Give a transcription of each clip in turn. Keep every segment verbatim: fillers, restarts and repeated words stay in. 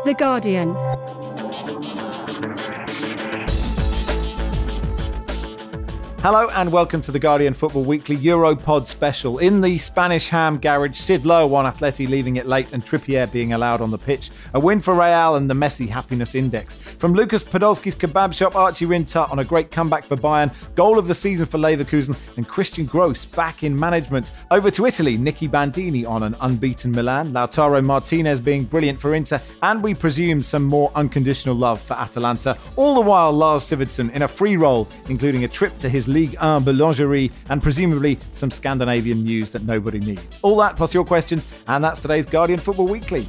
The Guardian. Hello and welcome to the Guardian Football Weekly Europod special. In the Spanish ham garage, Sid Lowe won Atleti leaving it late and Trippier being allowed on the pitch. A win for Real and the Messi happiness index. From Lucas Podolski's kebab shop, Archie Rintutt on a great comeback for Bayern, goal of the season for Leverkusen and Christian Gross back in management. Over to Italy, Nicky Bandini on an unbeaten Milan, Lautaro Martinez being brilliant for Inter, and we presume some more unconditional love for Atalanta. All the while, Lars Sivertsen in a free roll, including a trip to his Ligue one boulangerie and presumably some Scandinavian news that nobody needs. All that plus your questions, and that's today's Guardian Football Weekly.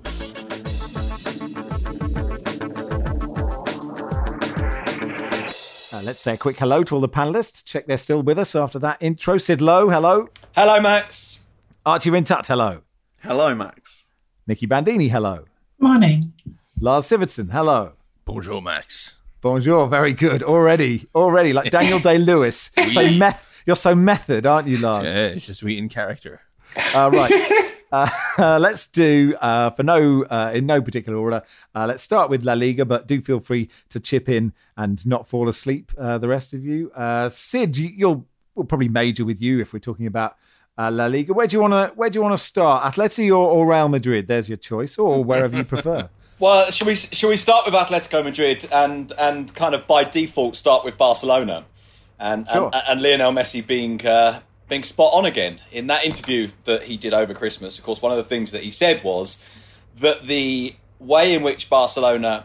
Uh, let's say a quick hello to all the panellists. Check they're still with us after that intro. Sid Lowe, hello. Hello, Max. Archie Rintutt, hello. Hello, Max. Nicky Bandini, hello. Morning. Lars Sivertsen, hello. Bonjour, Max. Bonjour, very good. Already, already, like Daniel Day-Lewis. so me- You're so method, aren't you, Lars? Yeah, it's just we in character. Uh, right. uh, uh, let's do, uh, for no, uh, in no particular order, uh, let's start with La Liga, but do feel free to chip in and not fall asleep, uh, the rest of you. Uh, Sid, you, you'll we'll probably major with you if we're talking about uh, La Liga. Where do you want to Where do you want to start? Atleti or, or Real Madrid? There's your choice, or wherever you prefer. Well, should we should we start with Atletico Madrid and and kind of by default start with Barcelona, and sure. and, and Lionel Messi being uh, being spot on again in that interview that he did over Christmas. Of course, one of the things that he said was that the way in which Barcelona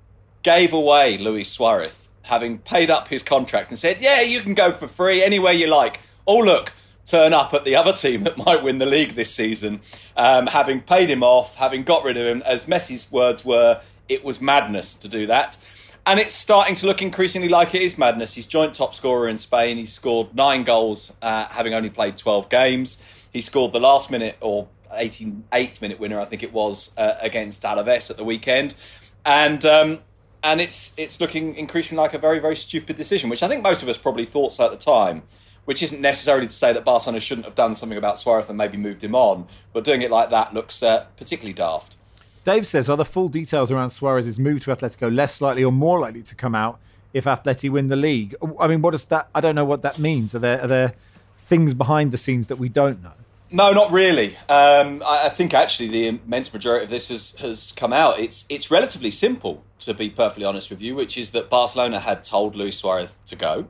gave away Luis Suarez, having paid up his contract and said, "Yeah, you can go for free anywhere you like." Oh, look. Turn up at the other team that might win the league this season, um, having paid him off, having got rid of him. As Messi's words were, it was madness to do that. And it's starting to look increasingly like it is madness. He's joint top scorer in Spain. He's scored nine goals, uh, having only played twelve games. He scored the last minute or eighty-eighth minute winner, I think it was, uh, against Alaves at the weekend. And um, and it's it's looking increasingly like a very, very stupid decision, which I think most of us probably thought so at the time. Which isn't necessarily to say that Barcelona shouldn't have done something about Suarez and maybe moved him on, but doing it like that looks uh, particularly daft. Dave says, are the full details around Suarez's move to Atletico less likely or more likely to come out if Atleti win the league? I mean, what does that? I don't know what that means. Are there are there things behind the scenes that we don't know? No, not really. Um, I, I think actually the immense majority of this has, has come out. It's it's relatively simple, to be perfectly honest with you, which is that Barcelona had told Luis Suarez to go.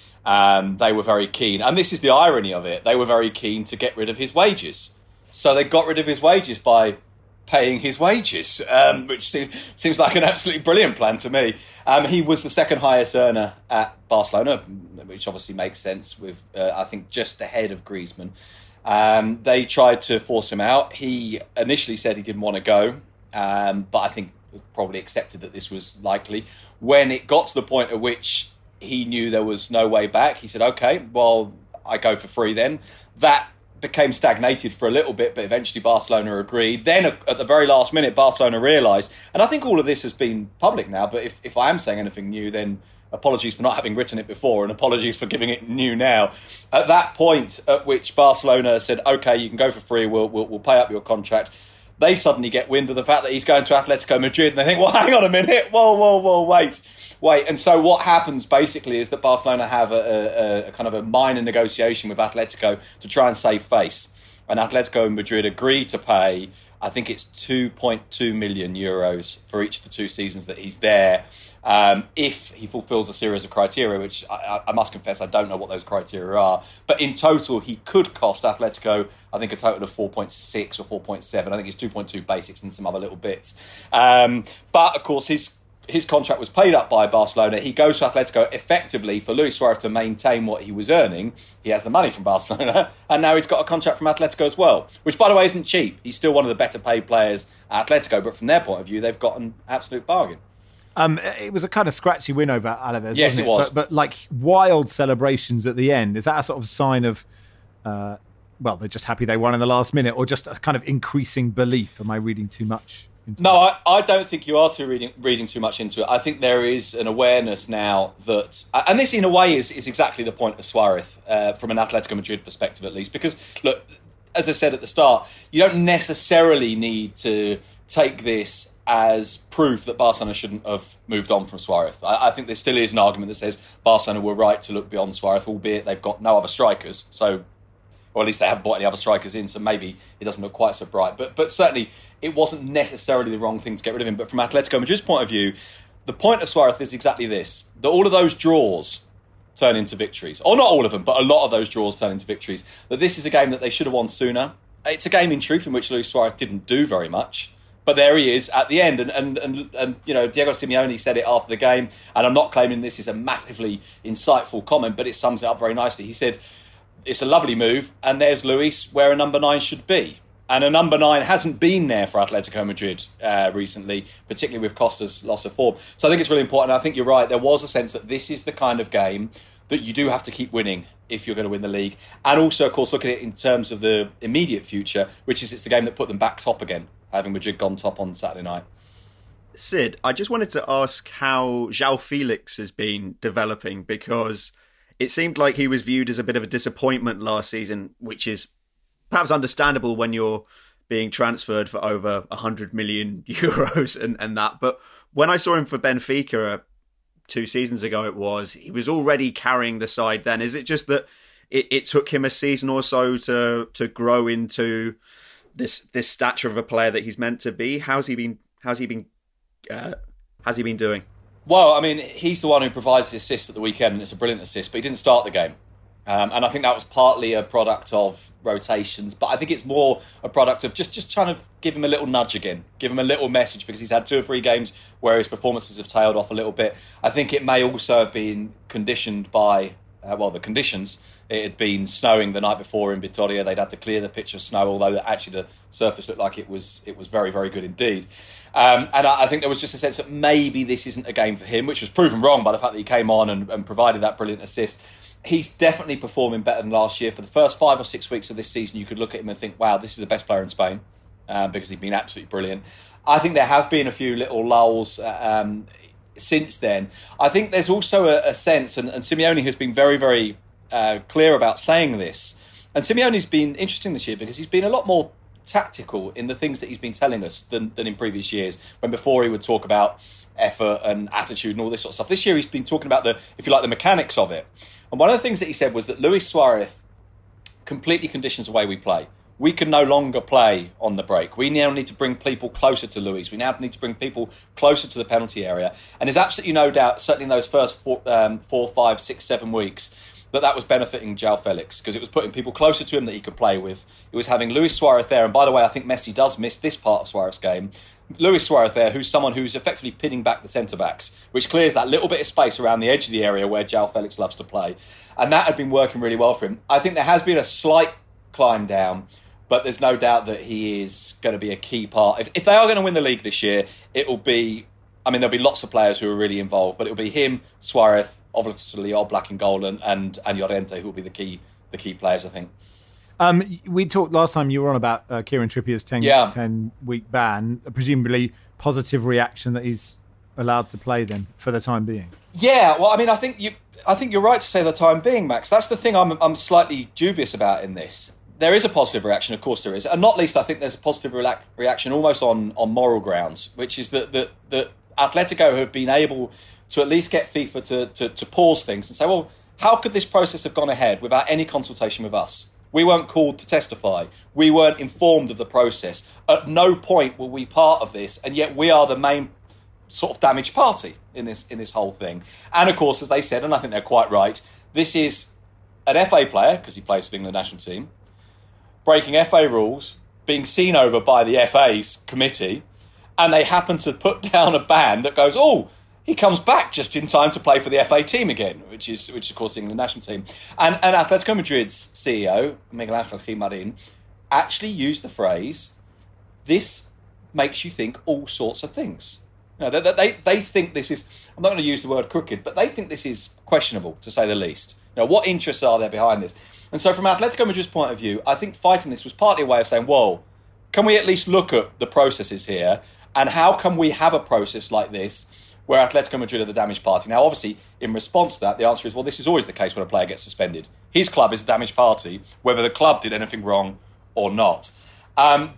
Um, they were very keen, and this is the irony of it, they were very keen to get rid of his wages. So they got rid of his wages by paying his wages, um, which seems seems like an absolutely brilliant plan to me. Um, he was the second highest earner at Barcelona, which obviously makes sense with, uh, I think, just ahead of Griezmann. Um, they tried to force him out. He initially said he didn't want to go, um, but I think probably accepted that this was likely. When it got to the point at which he knew there was no way back, he said, okay, well, I go for free then. That became stagnated for a little bit, but eventually Barcelona agreed. Then at the very last minute, Barcelona realised, and I think all of this has been public now, but if, if I am saying anything new, then apologies for not having written it before and apologies for giving it new now. At that point at which Barcelona said, okay, you can go for free, we'll, we'll, we'll pay up your contract, they suddenly get wind of the fact that he's going to Atletico Madrid and they think, well, hang on a minute, whoa, whoa, whoa, wait, wait. And so what happens basically is that Barcelona have a, a, a kind of a minor negotiation with Atletico to try and save face. And Atletico Madrid agree to pay, I think it's two point two million euros for each of the two seasons that he's there, um, if he fulfills a series of criteria, which I, I must confess I don't know what those criteria are. But in total, he could cost Atletico, I think, a total of four point six or four point seven. I think it's two point two basics and some other little bits. Um, but, of course, his his contract was paid up by Barcelona. He goes to Atletico effectively for Luis Suarez to maintain what he was earning. He has the money from Barcelona, and now he's got a contract from Atletico as well, which, by the way, isn't cheap. He's still one of the better paid players at Atletico, but from their point of view, they've got an absolute bargain. Um, it was a kind of scratchy win over Alaves, yes, wasn't it was. But, but like wild celebrations at the end. Is that a sort of sign of, uh, well, they're just happy they won in the last minute, or just a kind of increasing belief? Am I reading too much into No, it? I, I don't think you are too reading reading too much into it. I think there is an awareness now that, and this in a way is, is exactly the point of Suarez, uh, from an Atletico Madrid perspective at least, because look, as I said at the start, you don't necessarily need to take this as proof that Barcelona shouldn't have moved on from Suarez. I, I think there still is an argument that says Barcelona were right to look beyond Suarez, albeit they've got no other strikers. So, or at least they haven't brought any other strikers in, so maybe it doesn't look quite so bright. But but certainly it wasn't necessarily the wrong thing to get rid of him. But from Atletico Madrid's point of view, the point of Suarez is exactly this, that all of those draws turn into victories. Or not all of them, but a lot of those draws turn into victories. That this is a game that they should have won sooner. It's a game, in truth, in which Luis Suarez didn't do very much. But there he is at the end. And, and, and, and you know, Diego Simeone said it after the game, and I'm not claiming this is a massively insightful comment, but it sums it up very nicely. He said, it's a lovely move, and there's Luis where a number nine should be. And a number nine hasn't been there for Atletico Madrid uh, recently, particularly with Costa's loss of form. So I think it's really important. I think you're right. There was a sense that this is the kind of game that you do have to keep winning if you're going to win the league. And also, of course, look at it in terms of the immediate future, which is it's the game that put them back top again, having Madrid gone top on Saturday night. Sid, I just wanted to ask how João Felix has been developing, because it seemed like he was viewed as a bit of a disappointment last season, which is perhaps understandable when you're being transferred for over one hundred million euros and, and that. But when I saw him for Benfica uh, two seasons ago, it was, he was already carrying the side then. Is it just that it, it took him a season or so to to grow into this this stature of a player that he's meant to be? How's he been? How's he been? Uh, how's he been doing? Well, I mean, he's the one who provides the assist at the weekend, and it's a brilliant assist, but he didn't start the game. Um, and I think that was partly a product of rotations, but I think it's more a product of just, just trying to give him a little nudge again, give him a little message, because he's had two or three games where his performances have tailed off a little bit. I think it may also have been conditioned by, uh, well, the conditions. It had been snowing the night before in Vitoria. They'd had to clear the pitch of snow, although actually the surface looked like it was it was very, very good indeed. Um, and I, I think there was just a sense that maybe this isn't a game for him, which was proven wrong by the fact that he came on and, and provided that brilliant assist. He's definitely performing better than last year. For the first five or six weeks of this season, you could look at him and think, wow, this is the best player in Spain, um, because he's been absolutely brilliant. I think there have been a few little lulls uh, um, since then. I think there's also a, a sense, and, and Simeone has been very, very uh, clear about saying this, and Simeone's been interesting this year because he's been a lot more tactical in the things that he's been telling us than, than in previous years, when before he would talk about effort and attitude and all this sort of stuff. This year he's been talking about the, if you like, the mechanics of it. And one of the things that he said was that Luis Suarez completely conditions the way we play. We can no longer play on the break. We now need to bring people closer to Luis. We now need to bring people closer to the penalty area. And there's absolutely no doubt, certainly in those first four, um, four five, six, seven weeks, that that was benefiting João Felix, because it was putting people closer to him that he could play with. It was having Luis Suarez there. And by the way, I think Messi does miss this part of Suarez's game. Luis Suarez there, who's someone who's effectively pinning back the centre-backs, which clears that little bit of space around the edge of the area where João Felix loves to play. And that had been working really well for him. I think there has been a slight climb down, but there's no doubt that he is going to be a key part. If, if they are going to win the league this year, it will be, I mean, there'll be lots of players who are really involved, but it'll be him, Suarez, obviously Oblak and Golan, and, and Llorente, who will be the key the key players, I think. Um, we talked last time you were on about uh, Kieran Trippier's ten, yeah. ten week ban, presumably positive reaction that he's allowed to play then for the time being. Yeah, well, I mean, I think you, I think you're right to say the time being, Max. That's the thing I'm, I'm slightly dubious about in this. There is a positive reaction, of course there is, and not least I think there's a positive re- reaction almost on, on moral grounds, which is that that that Atletico have been able to at least get FIFA to, to to pause things and say, well, how could this process have gone ahead without any consultation with us? We weren't called to testify. We weren't informed of the process. At no point were we part of this, and yet we are the main sort of damaged party in this in this whole thing. And of course, as they said, and I think they're quite right, this is an F A player, because he plays for the England national team, breaking F A rules, being seen over by the F A's committee, and they happen to put down a ban that goes, oh, he comes back just in time to play for the F A team again, which is, which is of course, the England national team. And, and Atletico Madrid's C E O, Miguel Ángel Guimarín, actually used the phrase, this makes you think all sorts of things. You know, they, they, they think this is, I'm not going to use the word crooked, but they think this is questionable, to say the least. You know, what interests are there behind this? And so from Atletico Madrid's point of view, I think fighting this was partly a way of saying, whoa, can we at least look at the processes here? And how can we have a process like this where Atletico Madrid are the damaged party? Now, obviously, in response to that, the answer is, well, this is always the case when a player gets suspended. His club is the damaged party, whether the club did anything wrong or not. Um, but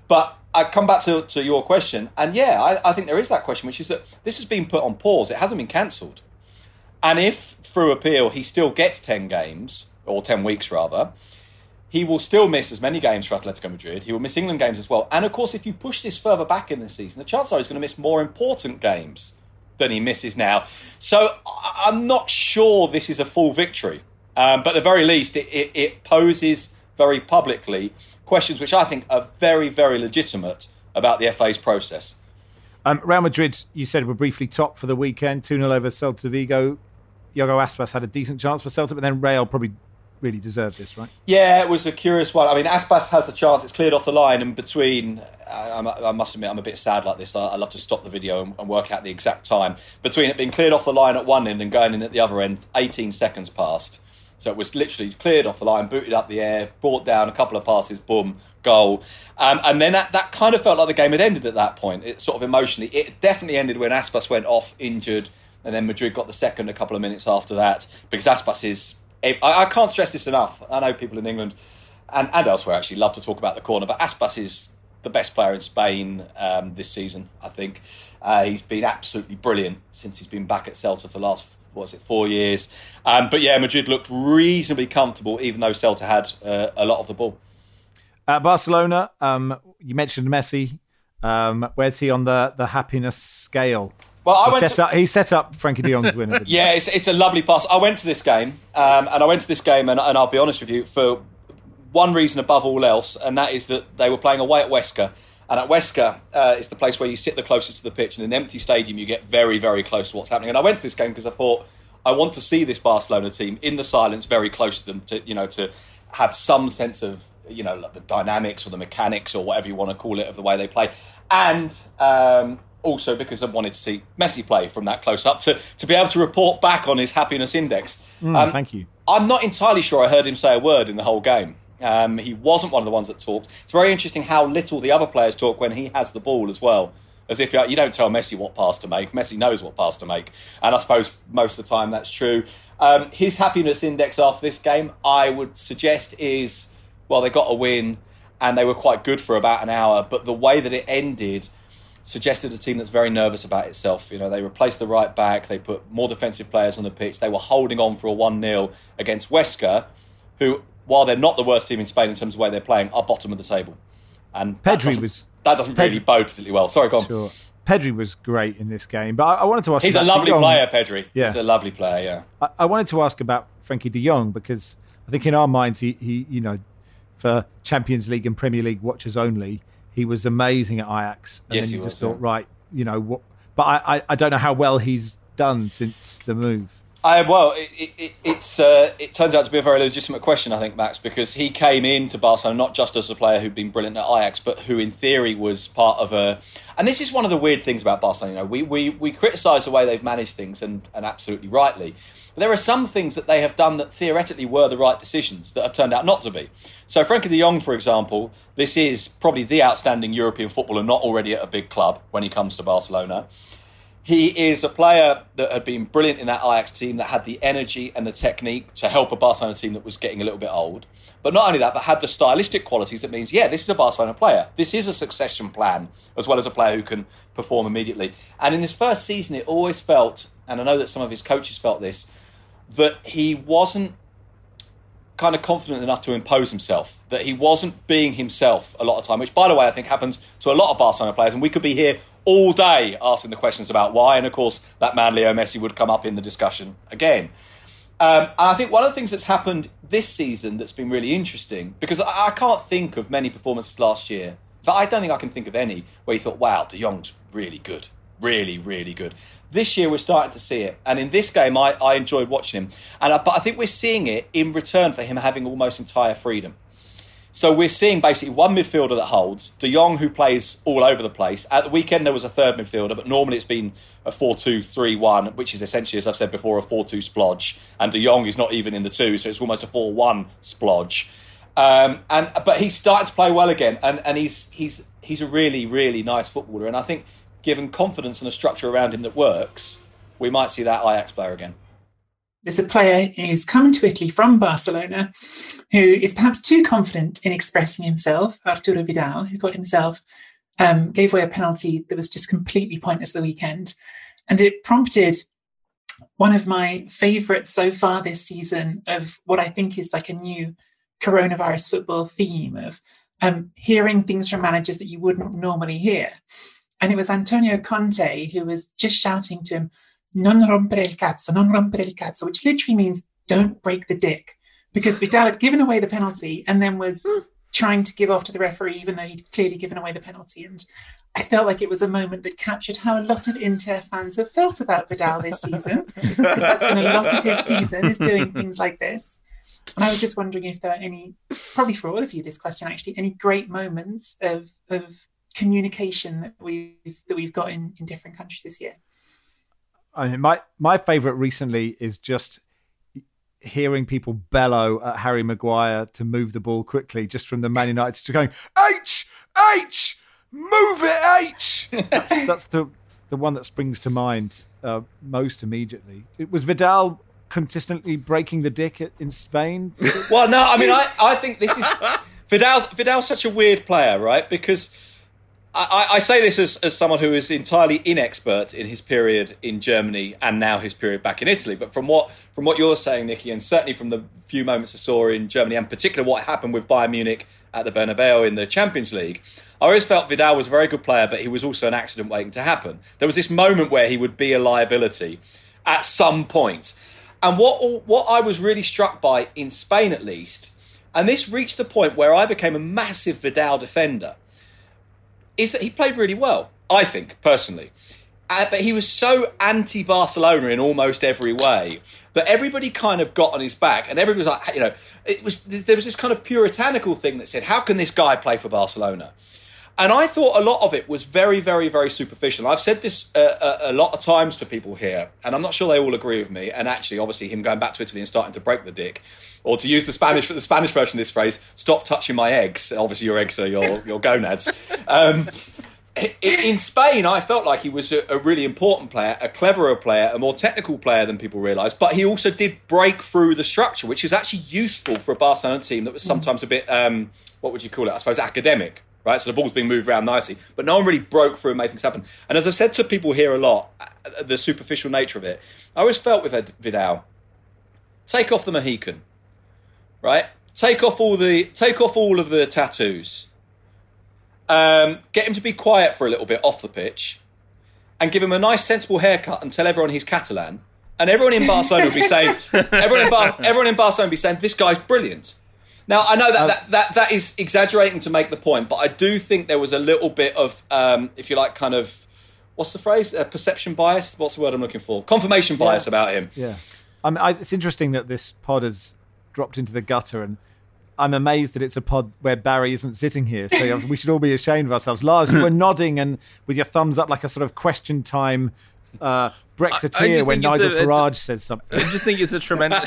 I come back to, to your question, and yeah, I, I think there is that question, which is that this has been put on pause. It hasn't been cancelled. And if, through appeal, he still gets ten games, or ten weeks rather, he will still miss as many games for Atletico Madrid. He will miss England games as well. And of course, if you push this further back in the season, the chances are he's going to miss more important games than he misses now. So I'm not sure this is a full victory. Um, but at the very least, it, it, it poses very publicly questions which I think are very, very legitimate about the F A's process. Um, Real Madrid, you said, were briefly top for the weekend, two nil over Celta Vigo. Iago Aspas had a decent chance for Celta, but then Real probably really deserved this, right? Yeah, it was a curious one. I mean, Aspas has the chance. It's cleared off the line, and between, I, I must admit, I'm a bit sad like this. I, I love to stop the video and, and work out the exact time. Between it being cleared off the line at one end and going in at the other end, eighteen seconds passed. So it was literally cleared off the line, booted up the air, brought down a couple of passes, boom, goal. Um, and then that, that kind of felt like the game had ended at that point. It sort of emotionally, it definitely ended when Aspas went off injured, and then Madrid got the second a couple of minutes after that, because Aspas is, I, I can't stress this enough. I know people in England and, and elsewhere actually love to talk about the corner, but Aspas is the best player in Spain um, this season, I think. Uh, he's been absolutely brilliant since he's been back at Celta for the last, what was it, four years. Um, but yeah, Madrid looked reasonably comfortable, even though Celta had uh, a lot of the ball. Uh, Barcelona, um, you mentioned Messi. Um, where's he on the, the happiness scale? Well, I he, went set to... up, he set up Frankie de Jong's winner. Yeah, it's, it's a lovely pass. I went to this game, um, and I went to this game, and, and I'll be honest with you, for one reason above all else, and that is that they were playing away at Huesca. And at Huesca, uh, it's the place where you sit the closest to the pitch. In an empty stadium, you get very, very close to what's happening. And I went to this game because I thought, I want to see this Barcelona team in the silence, very close to them, to you know, to have some sense of, you know, the dynamics or the mechanics or whatever you want to call it of the way they play. And um, also because I wanted to see Messi play from that close up, to, to be able to report back on his happiness index. Mm, um, thank you. I'm not entirely sure I heard him say a word in the whole game. Um, he wasn't one of the ones that talked. It's very interesting how little the other players talk when he has the ball as well. As if you don't tell Messi what pass to make. Messi knows what pass to make. And I suppose most of the time that's true. Um, his happiness index after this game, I would suggest is, well, they got a win and they were quite good for about an hour. But the way that it ended suggested a team that's very nervous about itself. You know, they replaced the right back. They put more defensive players on the pitch. They were holding on for a one nil against Huesca, who, while they're not the worst team in Spain in terms of the way they're playing, are bottom of the table. And Pedri was... That doesn't Pedri, really bode particularly well. Sorry, go on. Sure. Pedri was great in this game, but I, I wanted to ask... He's a lovely player, Pedri. Yeah. He's a lovely player, yeah. I, I wanted to ask about Frankie de Jong, because I think in our minds, he, he, you know, for Champions League and Premier League watchers only, he was amazing at Ajax. And yes, then you he just was, thought, yeah. right, you know, what... But I, I, I don't know how well he's done since the move. I, well, it, it, it's uh, it turns out to be a very legitimate question, I think, Max, because he came into Barcelona not just as a player who'd been brilliant at Ajax, but who, in theory, was part of a... And this is one of the weird things about Barcelona. You know, we we, we criticise the way they've managed things, and, and absolutely rightly. But there are some things that they have done that theoretically were the right decisions that have turned out not to be. So Frankie de Jong, for example, this is probably the outstanding European footballer not already at a big club when he comes to Barcelona. He is a player that had been brilliant in that Ajax team, that had the energy and the technique to help a Barcelona team that was getting a little bit old. But not only that, but had the stylistic qualities that means, yeah, this is a Barcelona player. This is a succession plan, as well as a player who can perform immediately. And in his first season, it always felt, and I know that some of his coaches felt this, that he wasn't kind of confident enough to impose himself, that he wasn't being himself a lot of time, which, by the way, I think happens to a lot of Barcelona players. And we could be here all day asking the questions about why. And, of course, that man Leo Messi would come up in the discussion again. Um, and I think one of the things that's happened this season that's been really interesting, because I, I can't think of many performances last year, but I don't think I can think of any where you thought, wow, de Jong's really good, really, really good. This year we're starting to see it. And in this game, I, I enjoyed watching him. And I, but I think we're seeing it in return for him having almost entire freedom. So we're seeing basically one midfielder that holds, de Jong, who plays all over the place. At the weekend, there was a third midfielder, but normally it's been a four two three one, which is essentially, as I've said before, a four two splodge. And de Jong is not even in the two, so it's almost a four one splodge. Um, and But he's starting to play well again, and, and he's he's he's a really, really nice footballer. And I think, given confidence and a structure around him that works, we might see that Ajax player again. There's a player who's coming to Italy from Barcelona who is perhaps too confident in expressing himself, Arturo Vidal, who got himself um, gave away a penalty that was just completely pointless the weekend. And it prompted one of my favourites so far this season of what I think is like a new coronavirus football theme of um, hearing things from managers that you wouldn't normally hear. And it was Antonio Conte who was just shouting to him, non rompere il cazzo, non rompere il cazzo, which literally means don't break the dick. Because Vidal had given away the penalty and then was mm. trying to give off to the referee, even though he'd clearly given away the penalty. And I felt like it was a moment that captured how a lot of Inter fans have felt about Vidal this season, because that's been a lot of his season, is doing things like this. And I was just wondering if there are any, probably for all of you, this question actually, any great moments of of communication that we've that we've got in, in different countries this year. I mean, my my favourite recently is just hearing people bellow at Harry Maguire to move the ball quickly, just from the Man United to going H H move it H. That's, that's the the one that springs to mind uh, most immediately. It was Vidal consistently breaking the dick in Spain. Well, no, I mean, I, I think this is Vidal's Vidal's such a weird player, right? Because I, I say this as, as someone who is entirely inexpert in his period in Germany and now his period back in Italy. But from what from what you're saying, Nicky, and certainly from the few moments I saw in Germany, and particularly what happened with Bayern Munich at the Bernabeu in the Champions League, I always felt Vidal was a very good player, but he was also an accident waiting to happen. There was this moment where he would be a liability at some point. And what what I was really struck by in Spain, at least, and this reached the point where I became a massive Vidal defender, is that he played really well, I think, personally. Uh, but he was so anti-Barcelona in almost every way that everybody kind of got on his back, and everybody was like, you know, it was there was this kind of puritanical thing that said, how can this guy play for Barcelona? And I thought a lot of it was very, very, very superficial. I've said this uh, a, a lot of times to people here, and I'm not sure they all agree with me. And actually, obviously, him going back to Italy and starting to break the dick, or to use the Spanish the Spanish version of this phrase, stop touching my eggs. Obviously, your eggs are your, your gonads. Um, in Spain, I felt like he was a, a really important player, a cleverer player, a more technical player than people realise. But he also did break through the structure, which is actually useful for a Barcelona team that was sometimes a bit, um, what would you call it? I suppose academic. Right, so the ball's being moved around nicely, but no one really broke through and made things happen. And as I said to people here a lot, the superficial nature of it, I always felt with Vidal, take off the Mohican, right? Take off all the take off all of the tattoos. Um, get him to be quiet for a little bit off the pitch, and give him a nice, sensible haircut, and tell everyone he's Catalan. And everyone in Barcelona would be saying, everyone in, Bar- everyone in Barcelona would be saying, this guy's brilliant. Now, I know that, that that that is exaggerating to make the point, but I do think there was a little bit of, um, if you like, kind of, what's the phrase? Uh, perception bias? What's the word I'm looking for? Confirmation bias yeah. about him. Yeah. I mean, I, it's interesting that this pod has dropped into the gutter, and I'm amazed that it's a pod where Barry isn't sitting here. So we should all be ashamed of ourselves. Lars, you were nodding and with your thumbs up like a sort of question time uh, Brexiteer when Nigel a, Farage a, says something. I just think it's a tremendous...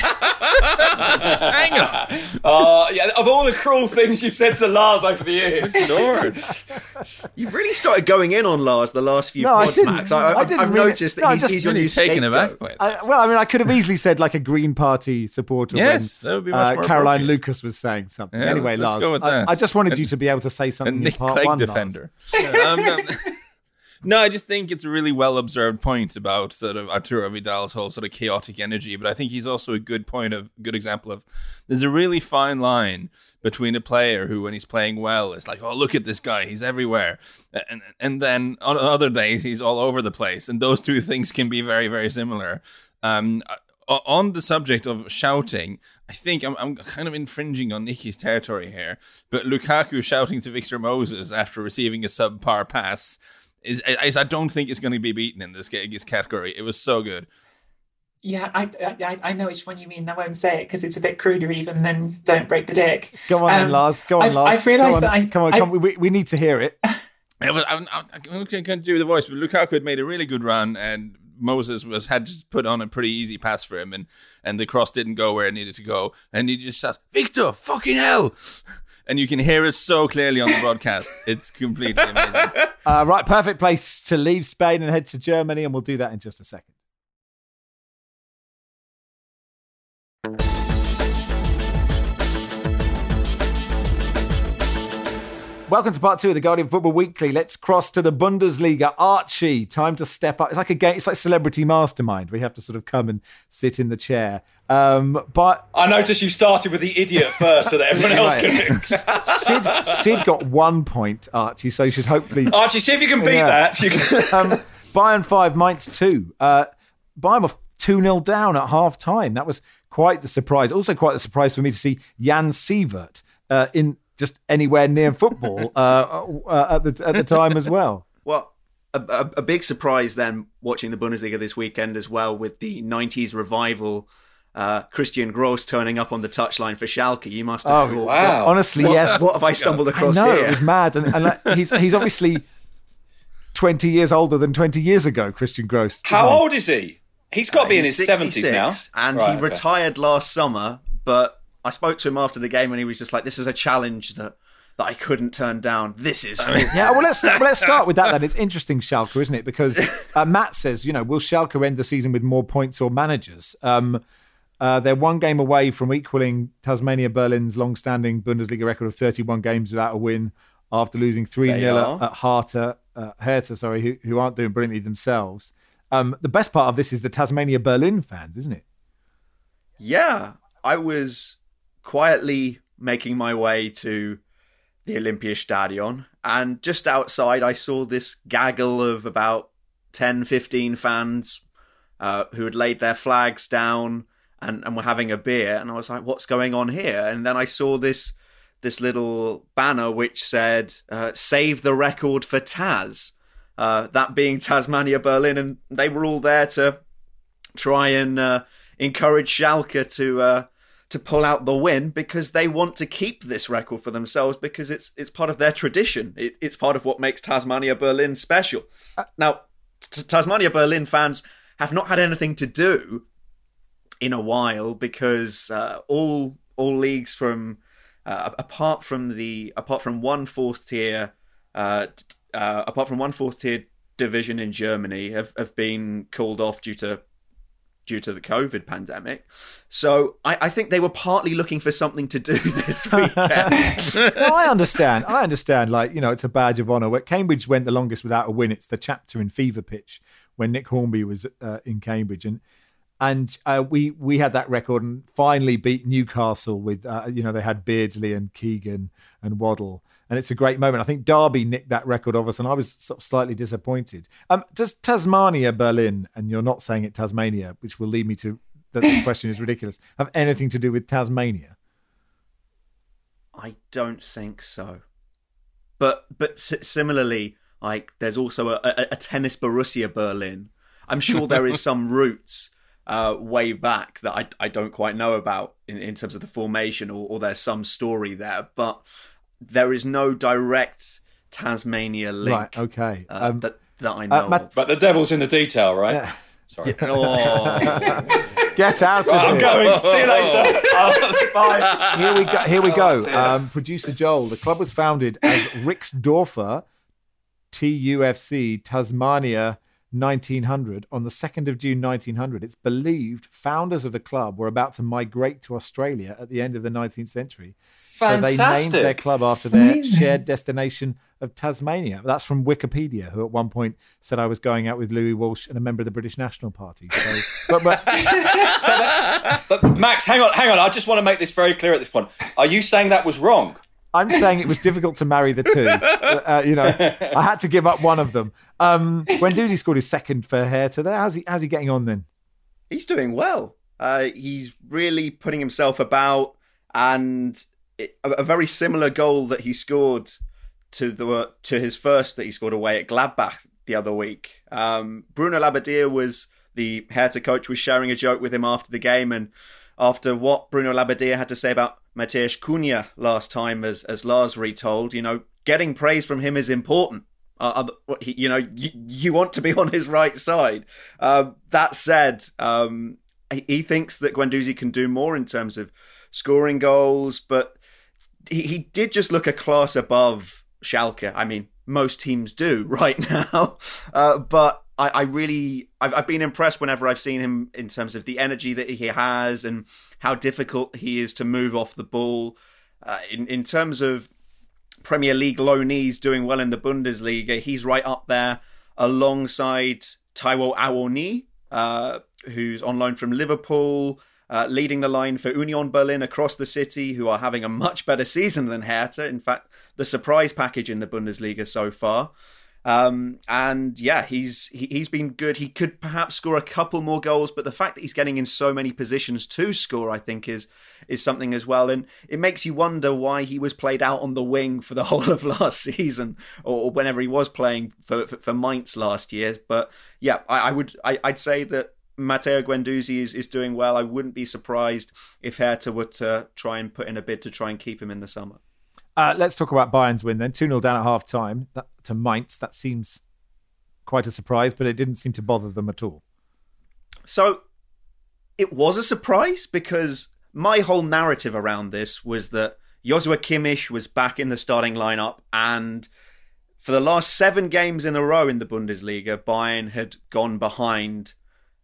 Hang on. Uh, yeah, of all the cruel things you've said to Lars over the years. Lord. You've really started going in on Lars the last few no, pods, I Max. I, I, I didn't I've mean noticed it. that no, he's, just he's your really new taken scapegoat. aback. I, well, I mean, I could have easily said like a Green Party supporter yes, when that would be much uh, more Caroline Lucas was saying something. Yeah, anyway, let's, let's Lars, go with I, that. I just wanted and, you to be able to say something a in Nick part Clegg one, defender. um, no, no, I just think it's a really well-observed point about sort of Arturo Vidal's whole sort of chaotic energy, but I think he's also a good point of, good example of, there's a really fine line between a player who, when he's playing well, is like, oh, look at this guy, he's everywhere. And and then on other days, he's all over the place. And those two things can be very, very similar. Um, on the subject of shouting, I think I'm, I'm kind of infringing on Nicky's territory here, but Lukaku shouting to Victor Moses after receiving a subpar pass is, is I don't think it's going to be beaten in this, this category. It was so good. Yeah, I, I I know which one you mean. I won't say it because it's a bit cruder even than don't break the dick. Go on, um, then, Lars. Go on, I've, Lars. I've realised that I... Come on, I, come on. We, we need to hear it. I was, I, I, I can't do the voice, but Lukaku had made a really good run, and Moses was had just put on a pretty easy pass for him, and, and the cross didn't go where it needed to go, and he just shouted, Victor, fucking hell! And you can hear it so clearly on the broadcast. It's completely amazing. Uh, right, perfect place to leave Spain and head to Germany, and we'll do that in just a second. Welcome to part two of the Guardian Football Weekly. Let's cross to the Bundesliga. Archie, time to step up. It's like a game. It's like Celebrity Mastermind. We have to sort of come and sit in the chair. Um, but I noticed you started with the idiot first, so that everyone else can mix. Sid, Sid got one point, Archie. So you should hopefully Archie, see if you can beat Yeah. that. You can... um, Bayern five, Mainz two. Uh, Bayern were two nil down at half time. That was quite the surprise. Also, quite the surprise for me to see Jan Sievert uh, in. Just anywhere near football uh, uh, at the at the time as well. Well, a, a, a big surprise then watching the Bundesliga this weekend as well with the nineties revival, uh, Christian Gross turning up on the touchline for Schalke. You must have Oh, thought, wow. Honestly, what, yes. what have I stumbled across I know, here? it was mad. And, and like, he's he's obviously twenty years older than twenty years ago, Christian Gross. How isn't he? old is he? He's got to be in He's his seventies now. sixty-six, and Right, he okay. retired last summer. But I spoke to him after the game, and he was just like, "This is a challenge that that I couldn't turn down. This is Yeah, well, let's well, let's start with that then. It's interesting, Schalke, isn't it? Because uh, Matt says, you know, will Schalke end the season with more points or managers? Um, uh, they're one game away from equaling Tasmania Berlin's long-standing Bundesliga record of thirty-one games without a win after losing three nil at, at Hertha, uh, Hertha, sorry, who, who aren't doing brilliantly themselves. Um, the best part of this is the Tasmania Berlin fans, isn't it? Yeah, I was quietly making my way to the Olympiastadion, and just outside I saw this gaggle of about ten, fifteen fans uh, who had laid their flags down and, and were having a beer, and I was like, what's going on here? And then I saw this this little banner which said, uh, save the record for Taz, uh, that being Tasmania Berlin, and they were all there to try and uh, encourage Schalke to uh, to pull out the win, because they want to keep this record for themselves, because it's it's part of their tradition. It, it's part of what makes Tasmania Berlin special. Now, t- Tasmania Berlin fans have not had anything to do in a while, because uh, all all leagues from uh, apart from the apart from one fourth tier uh, uh, apart from one fourth tier division in Germany have, have been called off due to due to the COVID pandemic. So I, I think they were partly looking for something to do this weekend. No, I understand. I understand. Like, you know, it's a badge of honour. Where Cambridge went the longest without a win. It's the chapter in Fever Pitch when Nick Hornby was uh, in Cambridge, and and uh, we we had that record and finally beat Newcastle with uh, you know, they had Beardsley and Keegan and Waddle. And it's a great moment. I think Derby nicked that record of us, and I was sort of slightly disappointed. Um, does Tasmania Berlin, and you're not saying it Tasmania, which will lead me to that the question is ridiculous, have anything to do with Tasmania? I don't think so. But but similarly, like, there's also a, a, a tennis Borussia Berlin. I'm sure there is some roots uh, way back that I, I don't quite know about in, in terms of the formation, or, or there's some story there. But there is no direct Tasmania link. Right, okay. Uh, Um, that, that I know uh, Matt- of. But the devil's in the detail, right? Yeah. Sorry. Oh. Get out of I'm here. going. See you later. Oh, bye. Here we go. Here we go. dear. Um, producer Joel. The club was founded as Rixdorfer T U F C Tasmania nineteen hundred on the second of June nineteen hundred. It's believed founders of the club were about to migrate to Australia at the end of the nineteenth century. Fantastic. So they named their club after their Amazing. shared destination of Tasmania. That's from Wikipedia, who at one point said I was going out with Louis Walsh and a member of the British National Party. So, but, but But Max, hang on, hang on. I just want to make this very clear at this point. Are you saying that was wrong? I'm saying it was difficult to marry the two. Uh, you know, I had to give up one of them. Um, Guendouzi scored his second for Hertha there. How's he, how's he getting on then? He's doing well. Uh, he's really putting himself about, and it, a, a very similar goal that he scored to the to his first that he scored away at Gladbach the other week. Um, Bruno Labbadia was the Hertha coach, was sharing a joke with him after the game, and after what Bruno Labbadia had to say about Mateusz Cunha last time, as as Lars retold, you know, getting praise from him is important. Uh, he, you know, you, you want to be on his right side. Uh, that said, um, he, he thinks that Guendouzi can do more in terms of scoring goals, but he, he did just look a class above Schalke. I mean, most teams do right now, uh, but I, I really, I've, I've been impressed whenever I've seen him in terms of the energy that he has and how difficult he is to move off the ball. Uh, in, in terms of Premier League loanees doing well in the Bundesliga. He's right up there alongside Taiwo Awoniyi, uh, who's on loan from Liverpool, uh, leading the line for Union Berlin across the city, who are having a much better season than Hertha. In fact, the surprise package in the Bundesliga so far. Um, and yeah, he's he, he's been good. He could perhaps score a couple more goals, but the fact that he's getting in so many positions to score, I think, is is something as well. And it makes you wonder why he was played out on the wing for the whole of last season, or whenever he was playing for for, for Mainz last year. But yeah, I, I would I, I'd say that Matteo Guendouzi is, is doing well. I wouldn't be surprised if Hertha were to try and put in a bid to try and keep him in the summer. Uh, let's talk about Bayern's win then. two nil down at half-time that, to Mainz. That seems quite a surprise, but it didn't seem to bother them at all. So it was a surprise because my whole narrative around this was that Joshua Kimmich was back in the starting lineup, and for the last seven games in a row in the Bundesliga, Bayern had gone behind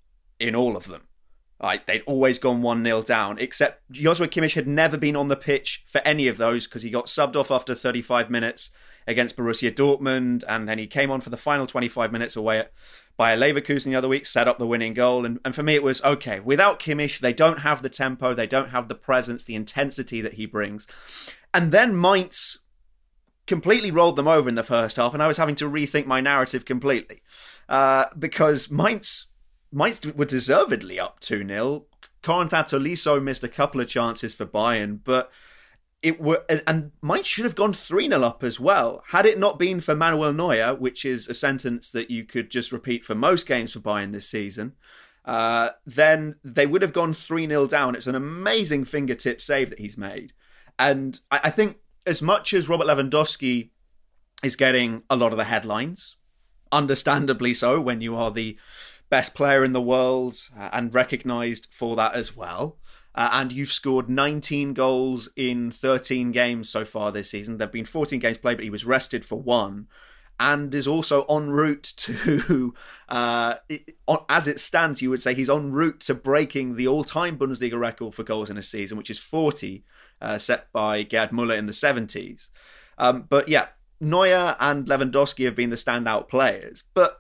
in all of them. Like, they'd always gone one nil down, except Joshua Kimmich had never been on the pitch for any of those because he got subbed off after thirty-five minutes against Borussia Dortmund, and then he came on for the final twenty-five minutes away at Bayer Leverkusen the other week, set up the winning goal. And, and for me, it was, okay, without Kimmich, they don't have the tempo, they don't have the presence, the intensity that he brings. And then Mainz completely rolled them over in the first half, and I was having to rethink my narrative completely. Uh, because Mainz... Mainz were deservedly up two nil. Corentin Tolisso missed a couple of chances for Bayern, but it were and Mainz should have gone three nil up as well. Had it not been for Manuel Neuer, which is a sentence that you could just repeat for most games for Bayern this season, uh, then they would have gone three nil down. It's an amazing fingertip save that he's made. And I, I think as much as Robert Lewandowski is getting a lot of the headlines, understandably so when you are the best player in the world uh, and recognised for that as well. Uh, and you've scored nineteen goals in thirteen games so far this season. There have been fourteen games played, but he was rested for one. And is also en route to, uh, it, on, as it stands, you would say he's en route to breaking the all-time Bundesliga record for goals in a season, which is forty, uh, set by Gerd Müller in the seventies. Um, but yeah, Neuer and Lewandowski have been the standout players. But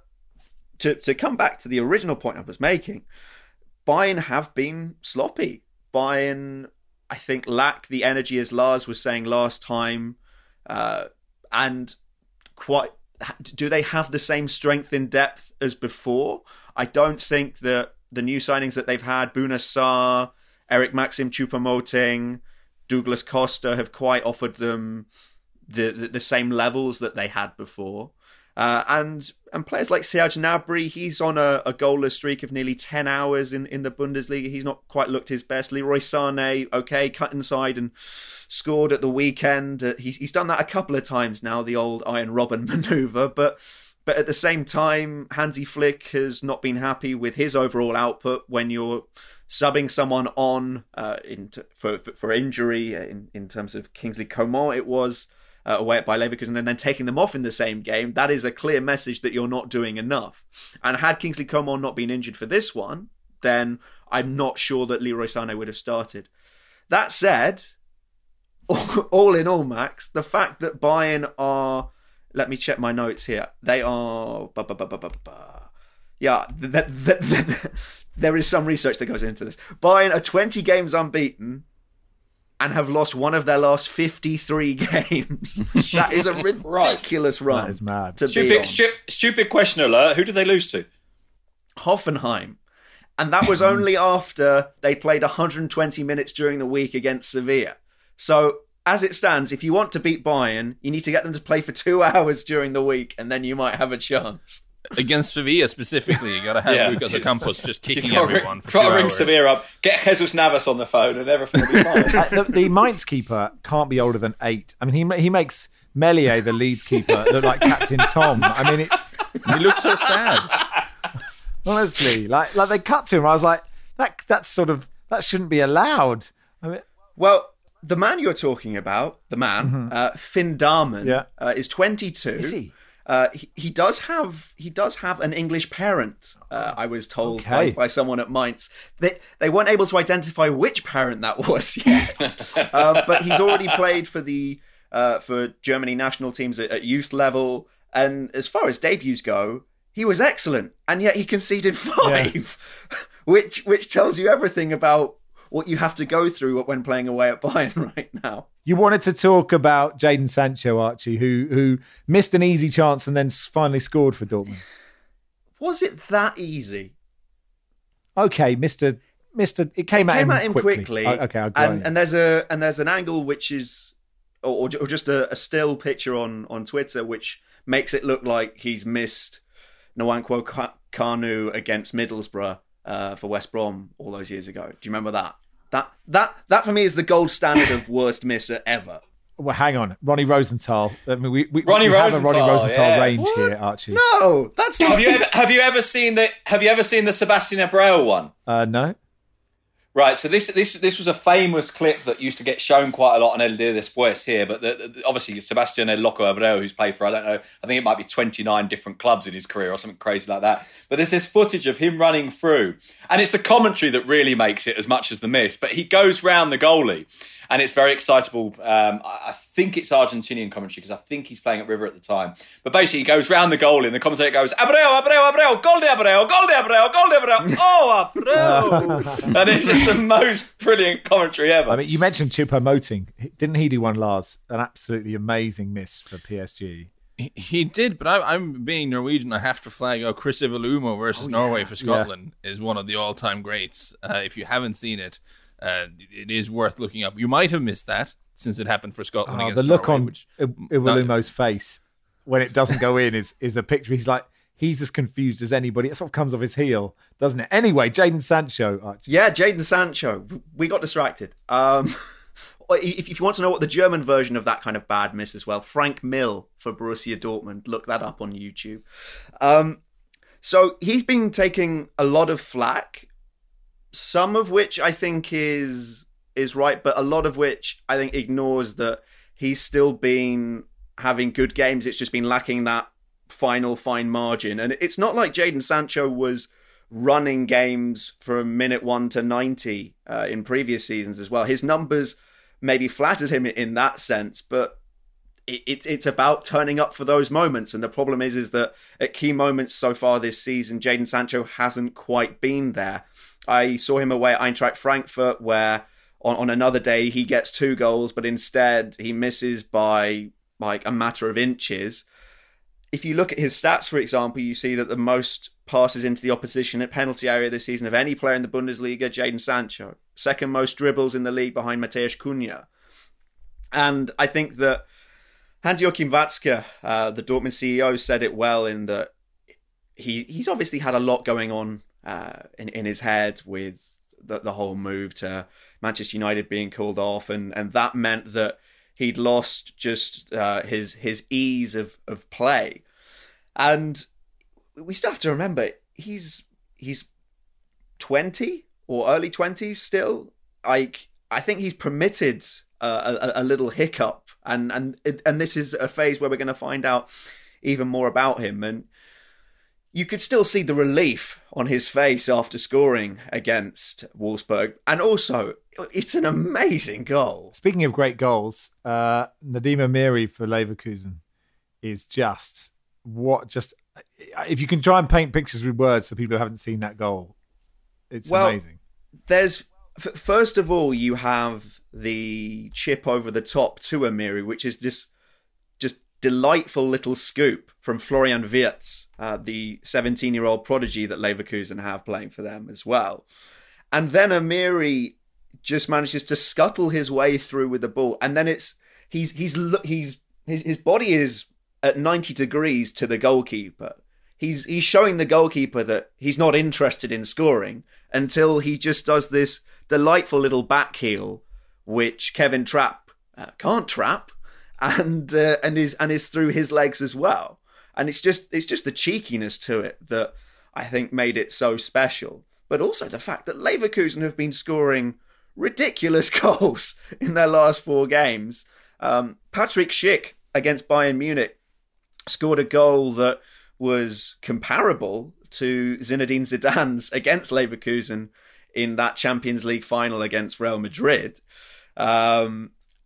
To to come back to the original point I was making, Bayern have been sloppy. Bayern, I think, lack the energy, as Lars was saying last time, uh, and quite. Do they have the same strength in depth as before? I don't think that the new signings that they've had, Bouna Sarr, Eric Maxim Choupo-Moting, Douglas Costa, have quite offered them the the, the same levels that they had before. Uh, and and players like Serge Gnabry, he's on a, a goalless streak of nearly ten hours in, in the Bundesliga. He's not quite looked his best. Leroy Sané, okay, cut inside and scored at the weekend. Uh, he's, he's done that a couple of times now, the old Iron Robben manoeuvre. But but at the same time, Hansi Flick has not been happy with his overall output when you're subbing someone on uh, in, for, for, for injury, in, in terms of Kingsley Coman, it was. Uh, away at Bayer Leverkusen and then taking them off in the same game. That is a clear message that you're not doing enough. And had Kingsley Coman not been injured for this one, then I'm not sure that Leroy Sané would have started. That said, all in all, Max, the fact that Bayern are, let me check my notes here, they are, bah, bah, bah, bah, bah, bah. yeah, th- th- th- th- there is some research that goes into this. Bayern are twenty games unbeaten and have lost one of their last fifty-three games. That is a ridiculous run. That is mad. To stupid, be on. Stu- stupid question alert. Who did they lose to? Hoffenheim. And that was only after they played one hundred twenty minutes during the week against Sevilla. So, as it stands, if you want to beat Bayern, you need to get them to play for two hours during the week, and then you might have a chance. Against Sevilla specifically, you got to have Yeah. Lucas Ocampos just kicking Gotta everyone ring, for gotta two ring hours. Sevilla up, get Jesus Navas on the phone, and everything will be fine. Uh, the, the Mainz keeper can't be older than eight. I mean, he ma- he makes Meslier, the Leeds keeper, look like Captain Tom. I mean, it, He looked so sad. honestly, like like they cut to him. I was like, that that's sort of that shouldn't be allowed. I mean, Well, the man you're talking about, the man, Mm-hmm. uh, Finn Darman, Yeah. uh, is twenty-two. Is he? Uh, he, he does have he does have an English parent. Uh, I was told Okay. by, by someone at Mainz. They they weren't able to identify which parent that was yet, um, but he's already played for the uh, for Germany national teams at, at youth level. And as far as debuts go, he was excellent. And yet he conceded five, yeah. which which tells you everything about what you have to go through when playing away at Bayern right now. You wanted to talk about Jadon Sancho, Archie, who who missed an easy chance and then finally scored for Dortmund. Was it that easy? Okay, Mister Mister It came, it at, came him at him quickly. quickly. Oh, okay, I'll go and, and there's a and there's an angle which is, or, or just a, a still picture on, on Twitter which makes it look like he's missed Nwankwo Kanu against Middlesbrough uh, for West Brom all those years ago. Do you remember that? That that that for me is the gold standard of worst misser ever. Well, hang on, Ronnie Rosenthal. I mean, we we, Ronnie we have Rosenthal, a Ronnie Rosenthal yeah. range What? here, Archie. No, that's not. Have you ever have you ever seen the Have you ever seen the Sebastian Abreu one? Uh, no. Right, so this this this was a famous clip that used to get shown quite a lot on El Dia Después here, but the, the, obviously Sebastian El Loco Abreu, who's played for, I don't know, I think it might be twenty-nine different clubs in his career or something crazy like that. But there's this footage of him running through, and it's the commentary that really makes it as much as the miss, but he goes round the goalie, and it's very excitable. Um, I think it's Argentinian commentary because I think he's playing at River at the time. But basically, he goes round the goalie and the commentator goes, Abreu, Abreu, Abreu, gol de Abreu, gol de Abreu, gol de Abreu, oh, Abreu. And it's just the most brilliant commentary ever. I mean, you mentioned Choupo-Moting. Didn't he do one, Lars? An absolutely amazing miss for P S G. He, he did, but I, I'm being Norwegian. I have to flag out Chris Ivelumo versus oh, Norway yeah. for Scotland yeah. is one of the all-time greats. Uh, if you haven't seen it, Uh, it is worth looking up. You might have missed that since it happened for Scotland oh, against the look Norway, on which Iwelumo's face when it doesn't go in is is a picture. He's like, he's as confused as anybody. It sort of comes off his heel, doesn't it? Anyway, Jadon Sancho. Archie. Yeah, Jadon Sancho. We got distracted. Um, if, if you want to know what the German version of that kind of bad miss as well, Frank Mill for Borussia Dortmund. Look that up on YouTube. Um, so he's been taking a lot of flack, some of which I think is is right, but a lot of which I think ignores that he's still been having good games. It's just been lacking that final fine margin. And it's not like Jadon Sancho was running games from minute one to ninety uh, in previous seasons as well. His numbers maybe flattered him in that sense, but it, it, it's about turning up for those moments. And the problem is, is that at key moments so far this season, Jadon Sancho hasn't quite been there. I saw him away at Eintracht Frankfurt where on, on another day he gets two goals, but instead he misses by like a matter of inches. If you look at his stats, for example, you see that the most passes into the opposition at penalty area this season of any player in the Bundesliga, Jadon Sancho. Second most dribbles in the league behind Mateusz Cunha. And I think that Hans-Joachim Watzke, uh, the Dortmund C E O, said it well in that he he's obviously had a lot going on uh, in, in his head with the, the whole move to Manchester United being called off. And, and that meant that he'd lost just uh, his his ease of, of play. And we still have to remember, he's he's twenty or early twenties still. Like, I think he's permitted uh, a, a little hiccup. And, and, and this is a phase where we're going to find out even more about him. And you could still see the relief on his face after scoring against Wolfsburg. And also, it's an amazing goal. Speaking of great goals, uh, Nadim Amiri for Leverkusen is just what just... If you can try and paint pictures with words for people who haven't seen that goal, it's well, amazing. There's... First of all, you have the chip over the top to Amiri, which is this just delightful little scoop from Florian Wirtz, uh, the seventeen-year-old prodigy that Leverkusen have playing for them as well. And then Amiri just manages to scuttle his way through with the ball, and then it's he's he's he's his his body is at ninety degrees to the goalkeeper. He's he's showing the goalkeeper that he's not interested in scoring until he just does this delightful little back heel, which Kevin Trapp uh, can't trap, and uh, and is and is through his legs as well. And it's just it's just the cheekiness to it that I think made it so special. But also the fact that Leverkusen have been scoring ridiculous goals in their last four games. Um, Patrick Schick against Bayern Munich scored a goal that was comparable to Zinedine Zidane's against Leverkusen in that Champions League final against Real Madrid. Um,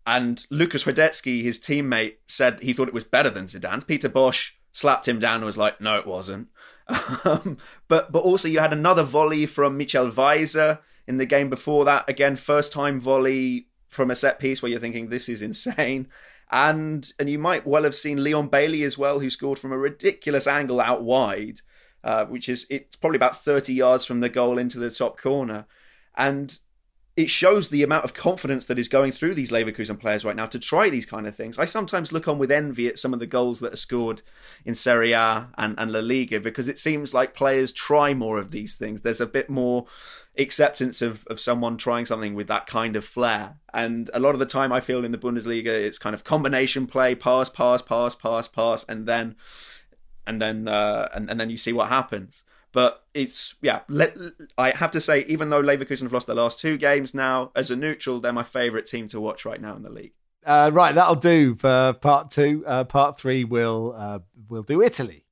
And Lucas Radetzky, his teammate, said he thought it was better than Zidane's. Peter Bosz slapped him down and was like, no, it wasn't. Um, but but also you had another volley from Michel Weiser in the game before that. Again, first time volley from a set piece where you're thinking, this is insane. And and you might well have seen Leon Bailey as well, who scored from a ridiculous angle out wide, uh, which is it's probably about thirty yards from the goal into the top corner. And it shows the amount of confidence that is going through these Leverkusen players right now to try these kind of things. I sometimes look on with envy at some of the goals that are scored in Serie A and, and La Liga, because it seems like players try more of these things. There's a bit more acceptance of, of someone trying something with that kind of flair. And a lot of the time I feel in the Bundesliga, it's kind of combination play, pass, pass, pass, pass, pass, and then and then uh, and, and then you see what happens. But it's, yeah, let, I have to say, even though Leverkusen have lost their last two games now, as a neutral, they're my favourite team to watch right now in the league. Uh, right, that'll do for part two. Uh, part three, we'll, uh, we'll do Italy.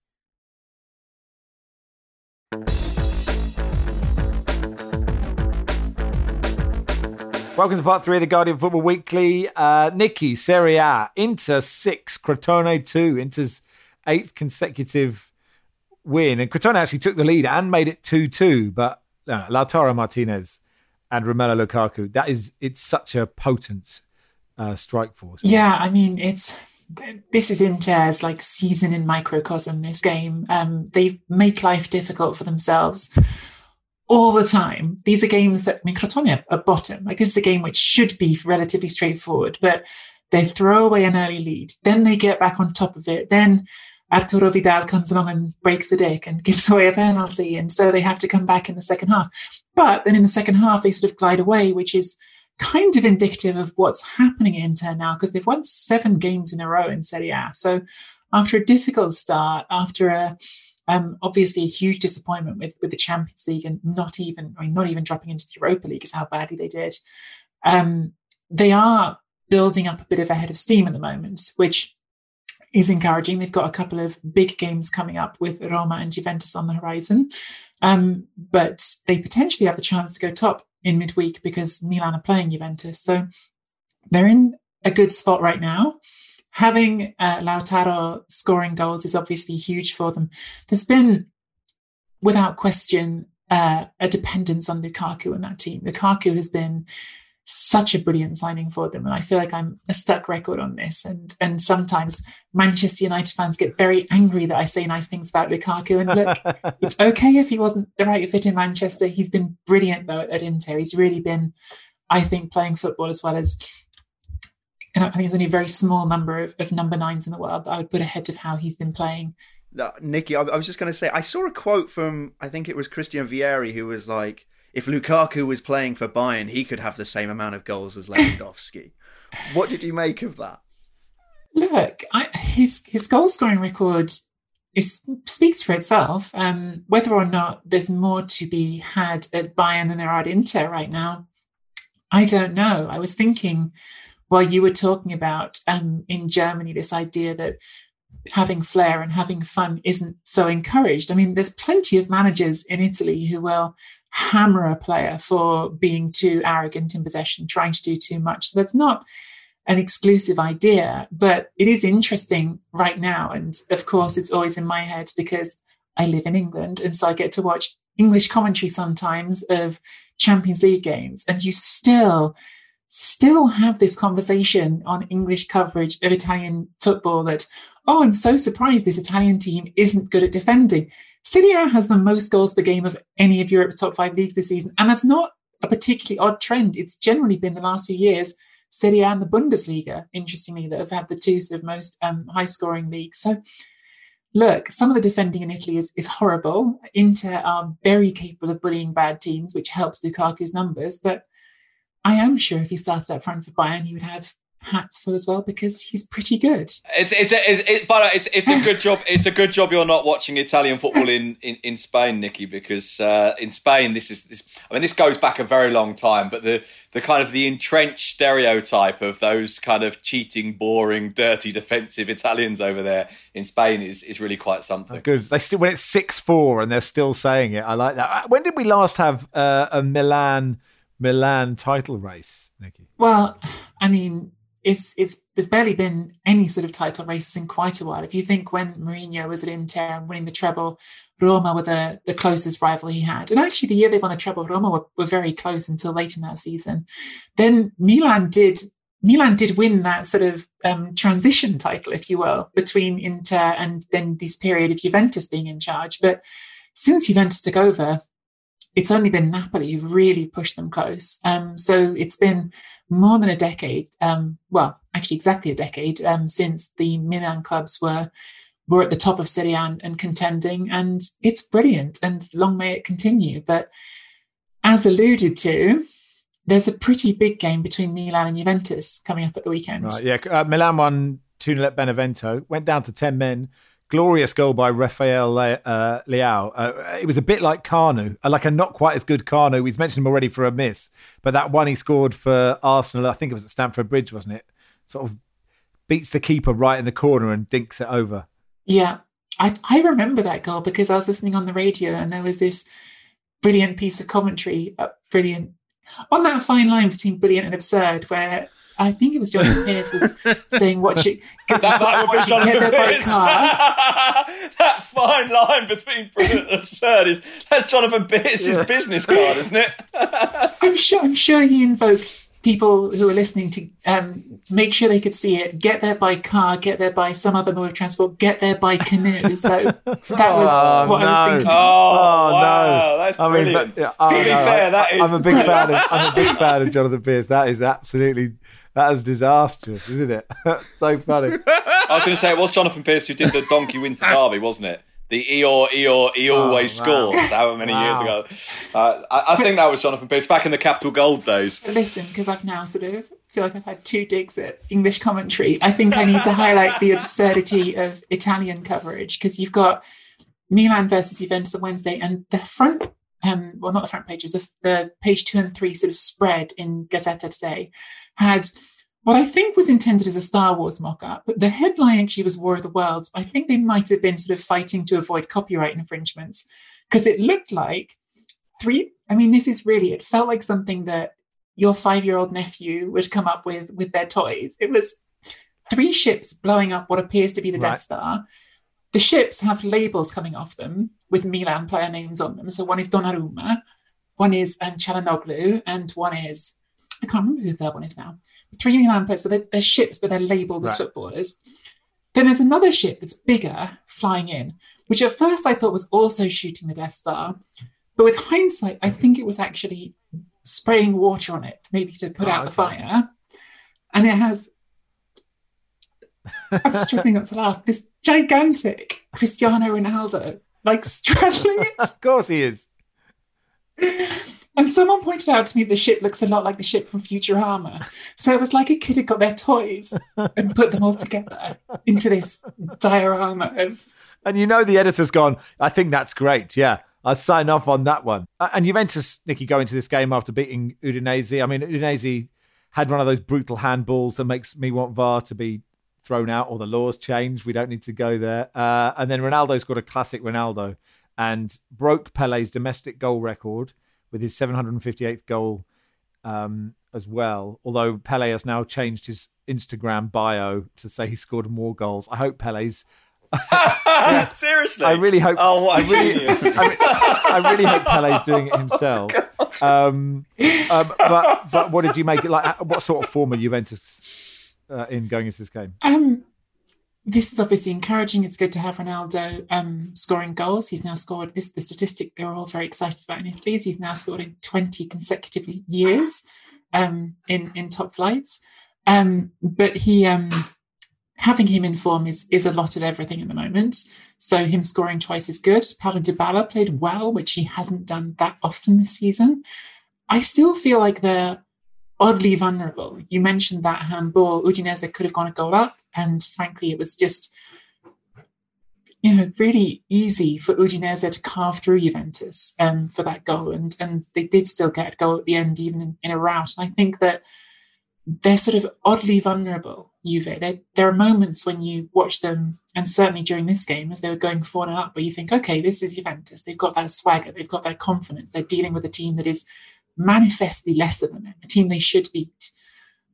Welcome to part three of the Guardian Football Weekly. Uh, Nicky, Serie A, Inter six, Crotone two. Inter's eighth consecutive win, and Crotone actually took the lead and made it two two, but uh, Lautaro Martinez and Romelu Lukaku, that is, it's such a potent uh, strike force. Yeah, I mean, it's this is Inter's like season in microcosm, this game. Um, they make life difficult for themselves all the time. These are games that, I mean, Crotone are bottom. Like, this is a game which should be relatively straightforward, but they throw away an early lead, then they get back on top of it, then Arturo Vidal comes along and breaks the deck and gives away a penalty, and so they have to come back in the second half. But then in the second half, they sort of glide away, which is kind of indicative of what's happening at Inter now, because they've won seven games in a row in Serie A. So after a difficult start, after a um, obviously a huge disappointment with, with the Champions League and not even, I mean, not even dropping into the Europa League is how badly they did. Um, they are building up a bit of a head of steam at the moment, which is encouraging. They've got a couple of big games coming up with Roma and Juventus on the horizon. Um, but they potentially have the chance to go top in midweek because Milan are playing Juventus. So they're in a good spot right now. Having uh, Lautaro scoring goals is obviously huge for them. There's been, without question, uh, a dependence on Lukaku in that team. Lukaku has been such a brilliant signing for them, and I feel like I'm a stuck record on this. And and sometimes Manchester United fans get very angry that I say nice things about Lukaku. And look, it's okay if he wasn't the right fit in Manchester. He's been brilliant though at Inter. He's really been, I think, playing football as well as. And I think there's only a very small number of, of number nines in the world that I would put ahead of how he's been playing. No, Nicky, I, I was just going to say, I saw a quote from, I think it was Christian Vieri, who was like, if Lukaku was playing for Bayern, he could have the same amount of goals as Lewandowski. What did you make of that? Look, I, his his goal scoring record is, speaks for itself. Um, whether or not there's more to be had at Bayern than there are at Inter right now, I don't know. I was thinking while you were talking about um, in Germany, this idea that having flair and having fun isn't so encouraged. I mean, there's plenty of managers in Italy who will hammer a player for being too arrogant in possession, trying to do too much. So that's not an exclusive idea, but it is interesting right now. And of course, it's always in my head because I live in England. And so I get to watch English commentary sometimes of Champions League games. And you still, still have this conversation on English coverage of Italian football that, oh, I'm so surprised this Italian team isn't good at defending. Serie A has the most goals per game of any of Europe's top five leagues this season. And that's not a particularly odd trend. It's generally been the last few years, Serie A and the Bundesliga, interestingly, that have had the two sort of most um, high-scoring leagues. So, look, some of the defending in Italy is, is horrible. Inter are very capable of bullying bad teams, which helps Lukaku's numbers. But I am sure if he started up front for Bayern, he would have hats full as well because he's pretty good. It's it's a, it's it, but it's it's a good job. It's a good job you're not watching Italian football in, in, in Spain, Nicky, because uh, in Spain this is this. I mean, this goes back a very long time, but the the kind of the entrenched stereotype of those kind of cheating, boring, dirty, defensive Italians over there in Spain is is really quite something. Oh, good. They still when it's six four and they're still saying it. I like that. When did we last have uh, a Milan Milan title race, Nicky? Well, I mean, it's it's there's barely been any sort of title races in quite a while. If you think when Mourinho was at Inter and winning the treble, Roma were the, the closest rival he had. And actually the year they won the treble, Roma were, were very close until late in that season. Then Milan did Milan did win that sort of um, transition title, if you will, between Inter and then this period of Juventus being in charge. But since Juventus took over, it's only been Napoli who've really pushed them close. Um, so it's been more than a decade, um, well, actually exactly a decade um, since the Milan clubs were were at the top of Serie A and, and contending, and it's brilliant, and long may it continue. But as alluded to, there's a pretty big game between Milan and Juventus coming up at the weekend. Right, yeah, uh, Milan won two nil at Benevento, went down to ten men. Glorious goal by Rafael Le- uh, Leao. Uh, it was a bit like Carnu, uh, like a not quite as good Carnu. He's mentioned him already for a miss, but that one he scored for Arsenal, I think it was at Stamford Bridge, wasn't it? Sort of beats the keeper right in the corner and dinks it over. Yeah, I, I remember that goal because I was listening on the radio and there was this brilliant piece of commentary, uh, brilliant, on that fine line between brilliant and absurd, where I think it was Jonathan Pearce was saying, watch it. That, that would be Jonathan Pearce. That fine line between brilliant and absurd is, that's Jonathan Pearce's yeah. business card, isn't it? I'm sure, I'm sure he invoked people who are listening to um, make sure they could see it, get there by car, get there by some other mode of transport, get there by canoe. So that was oh, what no. I was thinking. Oh, oh wow, no. That's I brilliant. mean, but, yeah, oh, to be no, fair, I, that is I'm a big fan of I'm a big fan of Jonathan Pearce. That is absolutely that is disastrous, isn't it? So funny. I was going to say it was Jonathan Pearce who did the donkey wins the derby, wasn't it? The Eeyore, Eeyore, he always oh, wow. scores. However many wow. years ago, uh, I, I think that was Jonathan Pearce back in the Capital Gold days. Listen, because I've now sort of feel like I've had two digs at English commentary. I think I need to highlight the absurdity of Italian coverage, because you've got Milan versus Juventus on Wednesday, and the front, um, well, not the front pages, the, the page two and three sort of spread in Gazzetta today had what I think was intended as a Star Wars mock-up, but the headline actually was War of the Worlds. I think they might have been sort of fighting to avoid copyright infringements, because it looked like three, I mean, this is really, it felt like something that your five-year-old nephew would come up with with their toys. It was three ships blowing up what appears to be the right. Death Star. The ships have labels coming off them with Milan player names on them. So one is Donnarumma, one is um, Çalhanoğlu, and one is, I can't remember who the third one is now. Three Milan players, so they're, they're ships, but they're labelled as right. footballers. Then there's another ship that's bigger flying in, which at first I thought was also shooting the Death Star. But with hindsight, I think it was actually spraying water on it, maybe to put oh, out okay. the fire. And it has, I'm struggling not to laugh, this gigantic Cristiano Ronaldo, like straddling it. Of course he is. And someone pointed out to me the ship looks a lot like the ship from Futurama. So it was like a kid had got their toys and put them all together into this diorama of... And you know the editor's gone, I think that's great, yeah. I'll sign off on that one. And Juventus, Nicky, go into this game after beating Udinese. I mean, Udinese had one of those brutal handballs that makes me want V A R to be thrown out or the laws changed. We don't need to go there. Uh, and then Ronaldo's got a classic Ronaldo and broke Pele's domestic goal record with his seven hundred fifty-eighth goal um, as well. Although Pele has now changed his Instagram bio to say he scored more goals. I hope Pele's... yeah. Seriously? I really hope... Oh, what I really, I, I really hope Pele's doing it himself. Oh, um, um, but but what did you make it like? What sort of form are Juventus uh, in going into this game? Um, this is obviously encouraging. It's good to have Ronaldo um, scoring goals. He's now scored, this the statistic they were all very excited about in Italy, is he's now scored in twenty consecutive years um, in, in top flights. Um, but he... Um, having him in form is, is a lot of everything at the moment. So him scoring twice is good. Paulo Dybala played well, which he hasn't done that often this season. I still feel like they're oddly vulnerable. You mentioned that handball. Udinese could have gone a goal up, and frankly, it was just, you know, really easy for Udinese to carve through Juventus um, for that goal. And, and they did still get a goal at the end, even in, in a rout. And I think that they're sort of oddly vulnerable, Juve. There, there are moments when you watch them, and certainly during this game, as they were going four nil up, where you think, okay, this is Juventus. They've got that swagger. They've got that confidence. They're dealing with a team that is manifestly lesser than them, a team they should beat.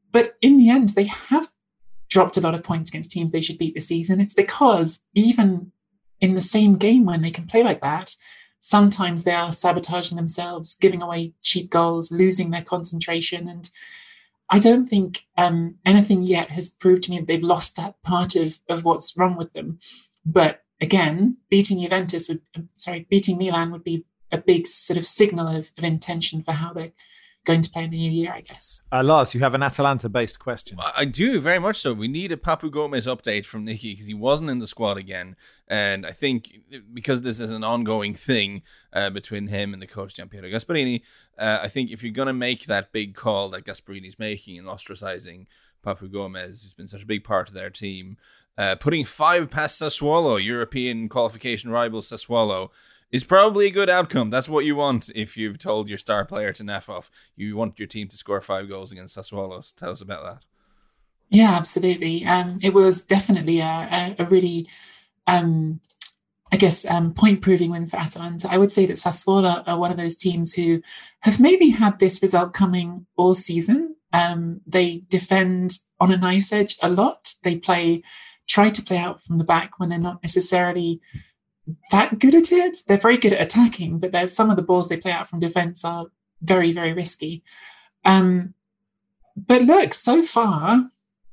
but in the end, they have dropped a lot of points against teams they should beat this season. It's because even in the same game when they can play like that, sometimes they are sabotaging themselves, giving away cheap goals, losing their concentration. And I don't think um, anything yet has proved to me that they've lost that part of, of what's wrong with them. But again, beating Juventus would, sorry, beating Milan would be a big sort of signal of, of intention for how they're going to play in the new year, I guess. Uh, Lars, you have an Atalanta-based question. I do, very much so. We need a Papu Gomez update from Nicky because he wasn't in the squad again. And I think because this is an ongoing thing uh, between him and the coach, Gianpiero Gasperini, uh, I think if you're going to make that big call that Gasperini's making and ostracizing Papu Gomez, who's been such a big part of their team, uh, putting five past Sassuolo, European qualification rival Sassuolo, is probably a good outcome. That's what you want if you've told your star player to naff off. You want your team to score five goals against Sassuolo. So tell us about that. Yeah, absolutely. Um, it was definitely a, a, a really, um, I guess, um, point-proving win for Atalanta. I would say that Sassuolo are one of those teams who have maybe had this result coming all season. Um, they defend on a knife's edge a lot. They play, try to play out from the back when they're not necessarily that good at it. They're very good at attacking, but there's some of the balls they play out from defence are very, very risky. Um, but look, so far,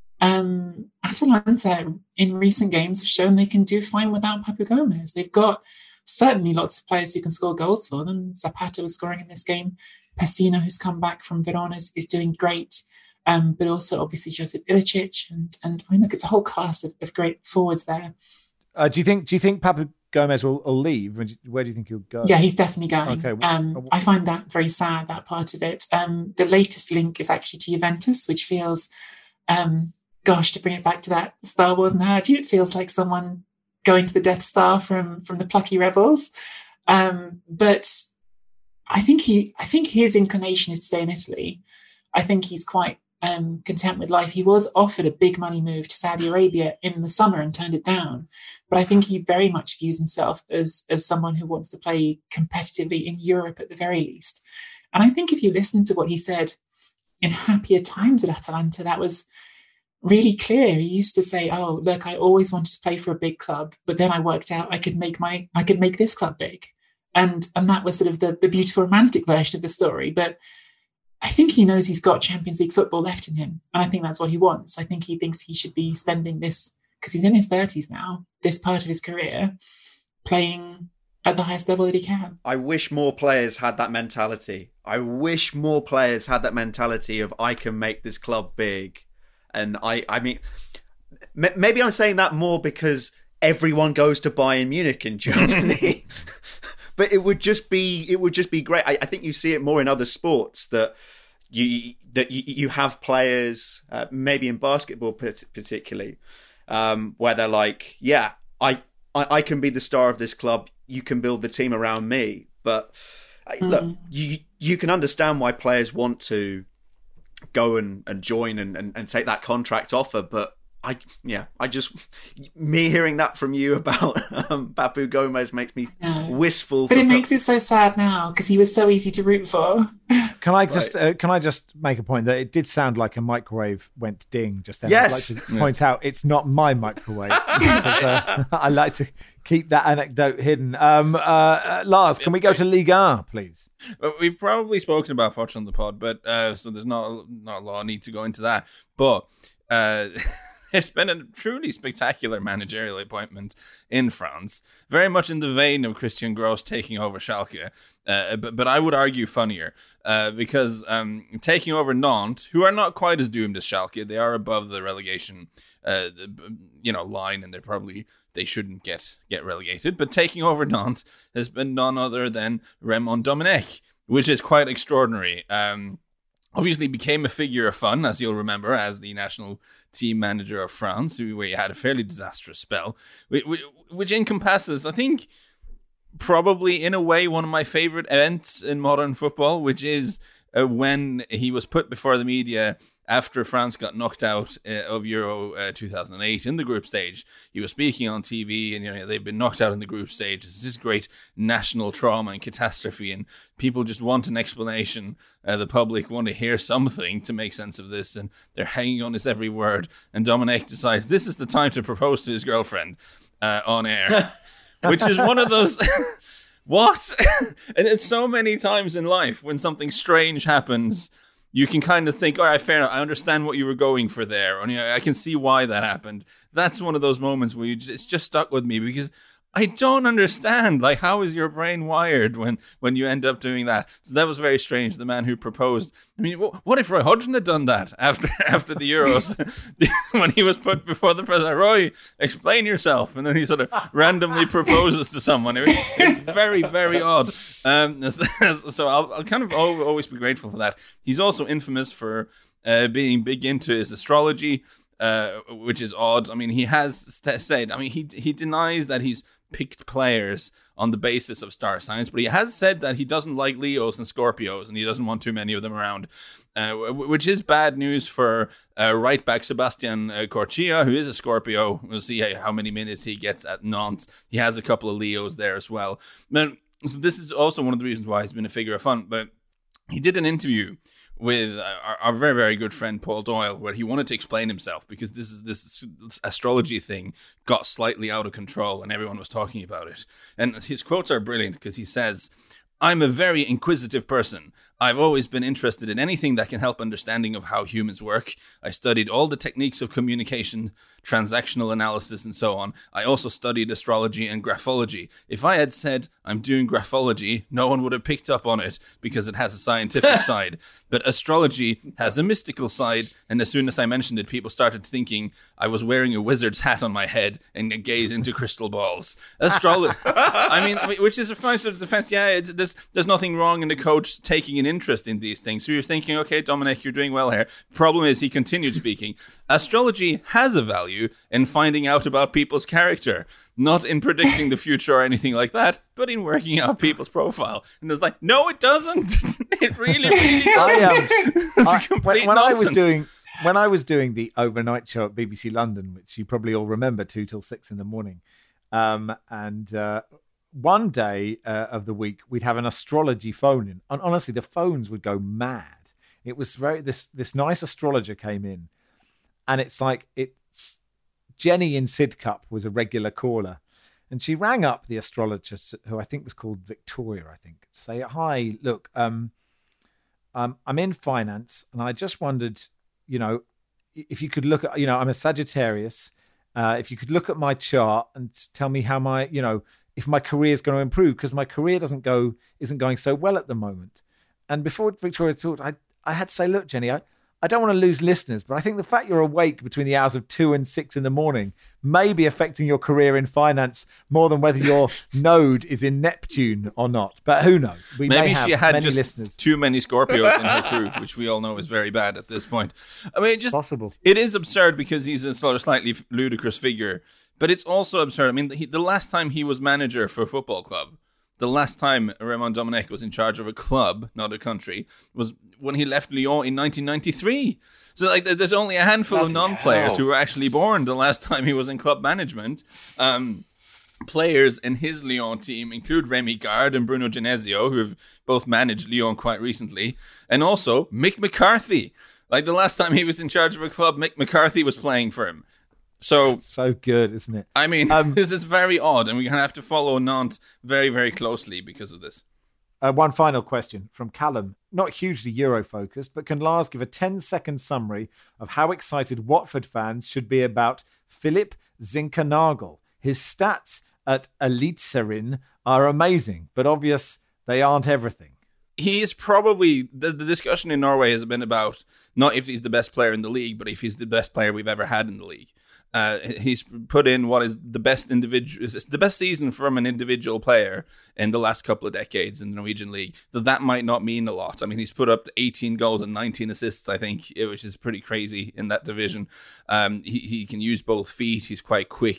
um, Atalanta in recent games have shown they can do fine without Papu Gomez. They've got certainly lots of players who can score goals for them. Zapata was scoring in this game. Pessina, who's come back from Verona, is, is doing great. Um, but also obviously Josip Ilicic, and and I mean, look, it's a whole class of, of great forwards there. Uh, do you think? Do you think Papu Gomez will, will leave? Where do you think he'll go? Yeah, he's definitely going. Okay. Um, I find that very sad, that part of it. Um, the latest link is actually to Juventus, which feels, um, gosh, to bring it back to that Star Wars analogy, it feels like someone going to the Death Star from from the plucky rebels. Um, but I think he, I think his inclination is to stay in Italy. I think he's quite Um, content with life. He was offered a big money move to Saudi Arabia in the summer and turned it down. But I think he very much views himself as, as someone who wants to play competitively in Europe at the very least. And I think if you listen to what he said in happier times at Atalanta, that was really clear. He used to say, oh, look, I always wanted to play for a big club, but then I worked out I could make my, I could make this club big. And, and that was sort of the, the beautiful romantic version of the story. But I think he knows he's got Champions League football left in him. And I think that's what he wants. I think he thinks he should be spending this, because he's in his thirties now, this part of his career, playing at the highest level that he can. I wish more players had that mentality. I wish more players had that mentality of, I can make this club big. And I, I mean, m- maybe I'm saying that more because everyone goes to Bayern Munich in Germany. But it would just be it would just be great. I, I think you see it more in other sports that you that you, you have players, uh, maybe in basketball particularly, um, where they're like, yeah, I, I I can be the star of this club. You can build the team around me. But mm. look, you you can understand why players want to go and, and join and, and, and take that contract offer, but I yeah, I just me hearing that from you about um, Papu Gomez makes me wistful. But for it makes it so sad now because he was so easy to root for. Can I just right. uh, can I just make a point that it did sound like a microwave went ding just then? Yes. I'd like to yeah. point out it's not my microwave. because, uh, I like to keep that anecdote hidden. Um, uh, uh, Lars, can we go to Ligue one, please? Well, we've probably spoken about Poch on the pod, but uh, so there's not not a lot of need to go into that. But. Uh, There's been a truly spectacular managerial appointment in France, very much in the vein of Christian Gross taking over Schalke, uh, but, but I would argue funnier, uh, because um, taking over Nantes, who are not quite as doomed as Schalke, they are above the relegation uh, you know, line, and they're probably, they shouldn't get, get relegated, but taking over Nantes has been none other than Raymond Domenech, which is quite extraordinary. Um, Obviously became a figure of fun, as you'll remember, as the national team manager of France, where he had a fairly disastrous spell, which encompasses, I think, probably in a way one of my favorite events in modern football, which is uh, when he was put before the media after France got knocked out uh, of Euro uh, two thousand eight in the group stage, he was speaking on T V, and you know they've been knocked out in the group stage. It's this great national trauma and catastrophe, and people just want an explanation. Uh, the public want to hear something to make sense of this, and they're hanging on his every word. And Dominic decides this is the time to propose to his girlfriend uh, on air, which is one of those. What? And it's so many times in life when something strange happens, you can kind of think, all right, fair enough. I understand what you were going for there. And you know, I can see why that happened. That's one of those moments where you just, it's just stuck with me because I don't understand. Like, how is your brain wired when, when you end up doing that? So that was very strange. The man who proposed. I mean, what if Roy Hodgson had done that after after the Euros when he was put before the president? Roy, explain yourself. And then he sort of randomly proposes to someone. It was, it was very, very odd. Um, so I'll, I'll kind of always be grateful for that. He's also infamous for uh, being big into his astrology, uh, which is odd. I mean, he has said, I mean, he he denies that he's picked players on the basis of star signs, but he has said that he doesn't like Leos and Scorpios and he doesn't want too many of them around, uh, which is bad news for uh, right back Sebastian uh, Corchia, who is a Scorpio. We'll see how many minutes he gets at Nantes. He has a couple of Leos there as well. But, so this is also one of the reasons why he's been a figure of fun, but he did an interview with our, our very, very good friend Paul Doyle, where he wanted to explain himself because this is this astrology thing got slightly out of control and everyone was talking about it. And his quotes are brilliant because he says, "I'm a very inquisitive person. I've always been interested in anything that can help understanding of how humans work. I studied all the techniques of communication, transactional analysis, and so on. I also studied astrology and graphology. If I had said I'm doing graphology, no one would have picked up on it because it has a scientific side. But astrology has a mystical side, and as soon as I mentioned it, people started thinking I was wearing a wizard's hat on my head and gaze into crystal balls. Astrology, I mean, which is a fine sort of defense. Yeah, it's, there's there's nothing wrong in the coach taking an interest in these things. So you're thinking, okay, Dominic, you're doing well here. Problem is, he continued speaking. Astrology has a value in finding out about people's character, not in predicting the future or anything like that, but in working out people's profile. And it's like, no, it doesn't. It really, really doesn't. I, um, it's I, a complete when, when I was nonsense. doing when I was doing the overnight show at B B C London, which you probably all remember, two till six in the morning, um, and uh, one day uh, of the week we'd have an astrology phone in, and honestly, the phones would go mad. It was very this this nice astrologer came in, and it's like it's Jenny in Sidcup was a regular caller. And she rang up the astrologer, who I think was called Victoria, I think, say, hi, look, um, um, I'm in finance, and I just wondered, you know, if you could look at, you know, I'm a Sagittarius, uh, if you could look at my chart and tell me how my, you know, if my career is going to improve, because my career doesn't go, isn't going so well at the moment. And before Victoria talked, I, I had to say, look, Jenny, I, I don't want to lose listeners, but I think the fact you're awake between the hours of two and six in the morning may be affecting your career in finance more than whether your node is in Neptune or not. But who knows? We Maybe may have she had many just listeners. too many Scorpios in her crew, which we all know is very bad at this point. I mean, it just Possible. It is absurd because he's a sort of slightly ludicrous figure, but it's also absurd. I mean, he, the last time he was manager for a football club, the last time Raymond Domenech was in charge of a club, not a country, was when he left Lyon in nineteen ninety-three. So, like, there's only a handful Bloody of non-players hell. who were actually born the last time he was in club management. Um, players in his Lyon team include Rémi Garde and Bruno Genesio, who have both managed Lyon quite recently, and also Mick McCarthy. Like, the last time he was in charge of a club, Mick McCarthy was playing for him. So, So good, isn't it? I mean, Um, this is very odd, and we're going to have to follow Nantes very, very closely because of this. Uh, one final question from Callum. Not hugely Euro-focused, but can Lars give a ten-second summary of how excited Watford fans should be about Philip Zinkernagel? His stats at Eliteserien are amazing, but obvious they aren't everything. He is probably, the, the discussion in Norway has been about not if he's the best player in the league, but if he's the best player we've ever had in the league. Uh, he's put in what is the best individual, it's the best season from an individual player in the last couple of decades in the Norwegian league. That that might not mean a lot. I mean, he's put up eighteen goals and nineteen assists, I think, which is pretty crazy in that division. Um, he, he can use both feet. He's quite quick.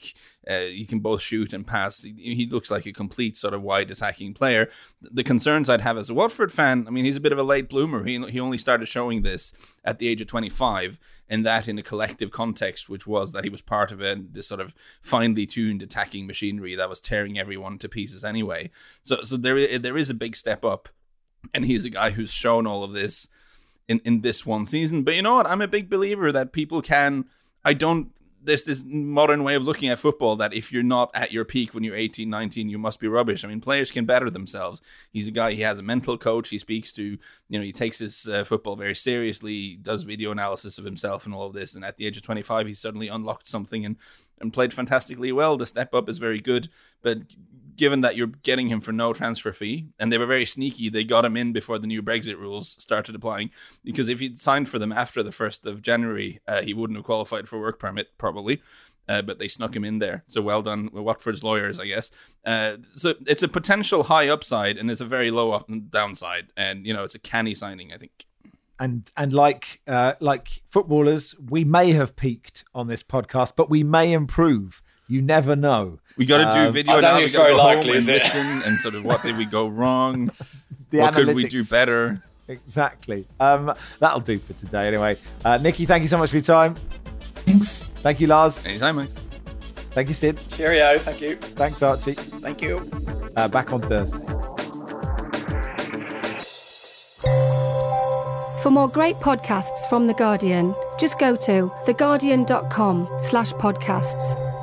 Uh, you can both shoot and pass. He, he looks like a complete sort of wide attacking player. The concerns I'd have as a Watford fan, I mean, he's a bit of a late bloomer. He he only started showing this at the age of twenty-five, and that in a collective context, which was that he was part of a, this sort of finely tuned attacking machinery that was tearing everyone to pieces anyway. So so there there is a big step up, and he's a guy who's shown all of this in, in this one season. But you know what? I'm a big believer that people can... I don't... There's this modern way of looking at football that if you're not at your peak when you're eighteen, nineteen, you must be rubbish. I mean, players can better themselves. He's a guy, he has a mental coach. He speaks to, you know, he takes his uh, football very seriously, does video analysis of himself and all of this. And at the age of twenty-five, he suddenly unlocked something and, and played fantastically well. The step up is very good. But given that you're getting him for no transfer fee, and they were very sneaky, they got him in before the new Brexit rules started applying, because if he'd signed for them after the first of January, uh, he wouldn't have qualified for work permit, probably, uh, but they snuck him in there. So well done with Watford's lawyers, I guess. Uh, so it's a potential high upside, and it's a very low up downside, and, you know, it's a canny signing, I think. And and like uh, like footballers, we may have peaked on this podcast, but we may improve. You never know. We got to do um, video. I don't now. think We it's gotta very go home likely, and is it? listen and sort of what did we go wrong? The what could we analytics. do better? Exactly. Um, that'll do for today anyway. Uh, Nikki, thank you so much for your time. Thanks. Thank you, Lars. Anytime, mate. Thank you, Sid. Cheerio, thank you. Thanks, Archie. Thank you. Uh, back on Thursday. For more great podcasts from The Guardian, just go to theguardian.com slash podcasts.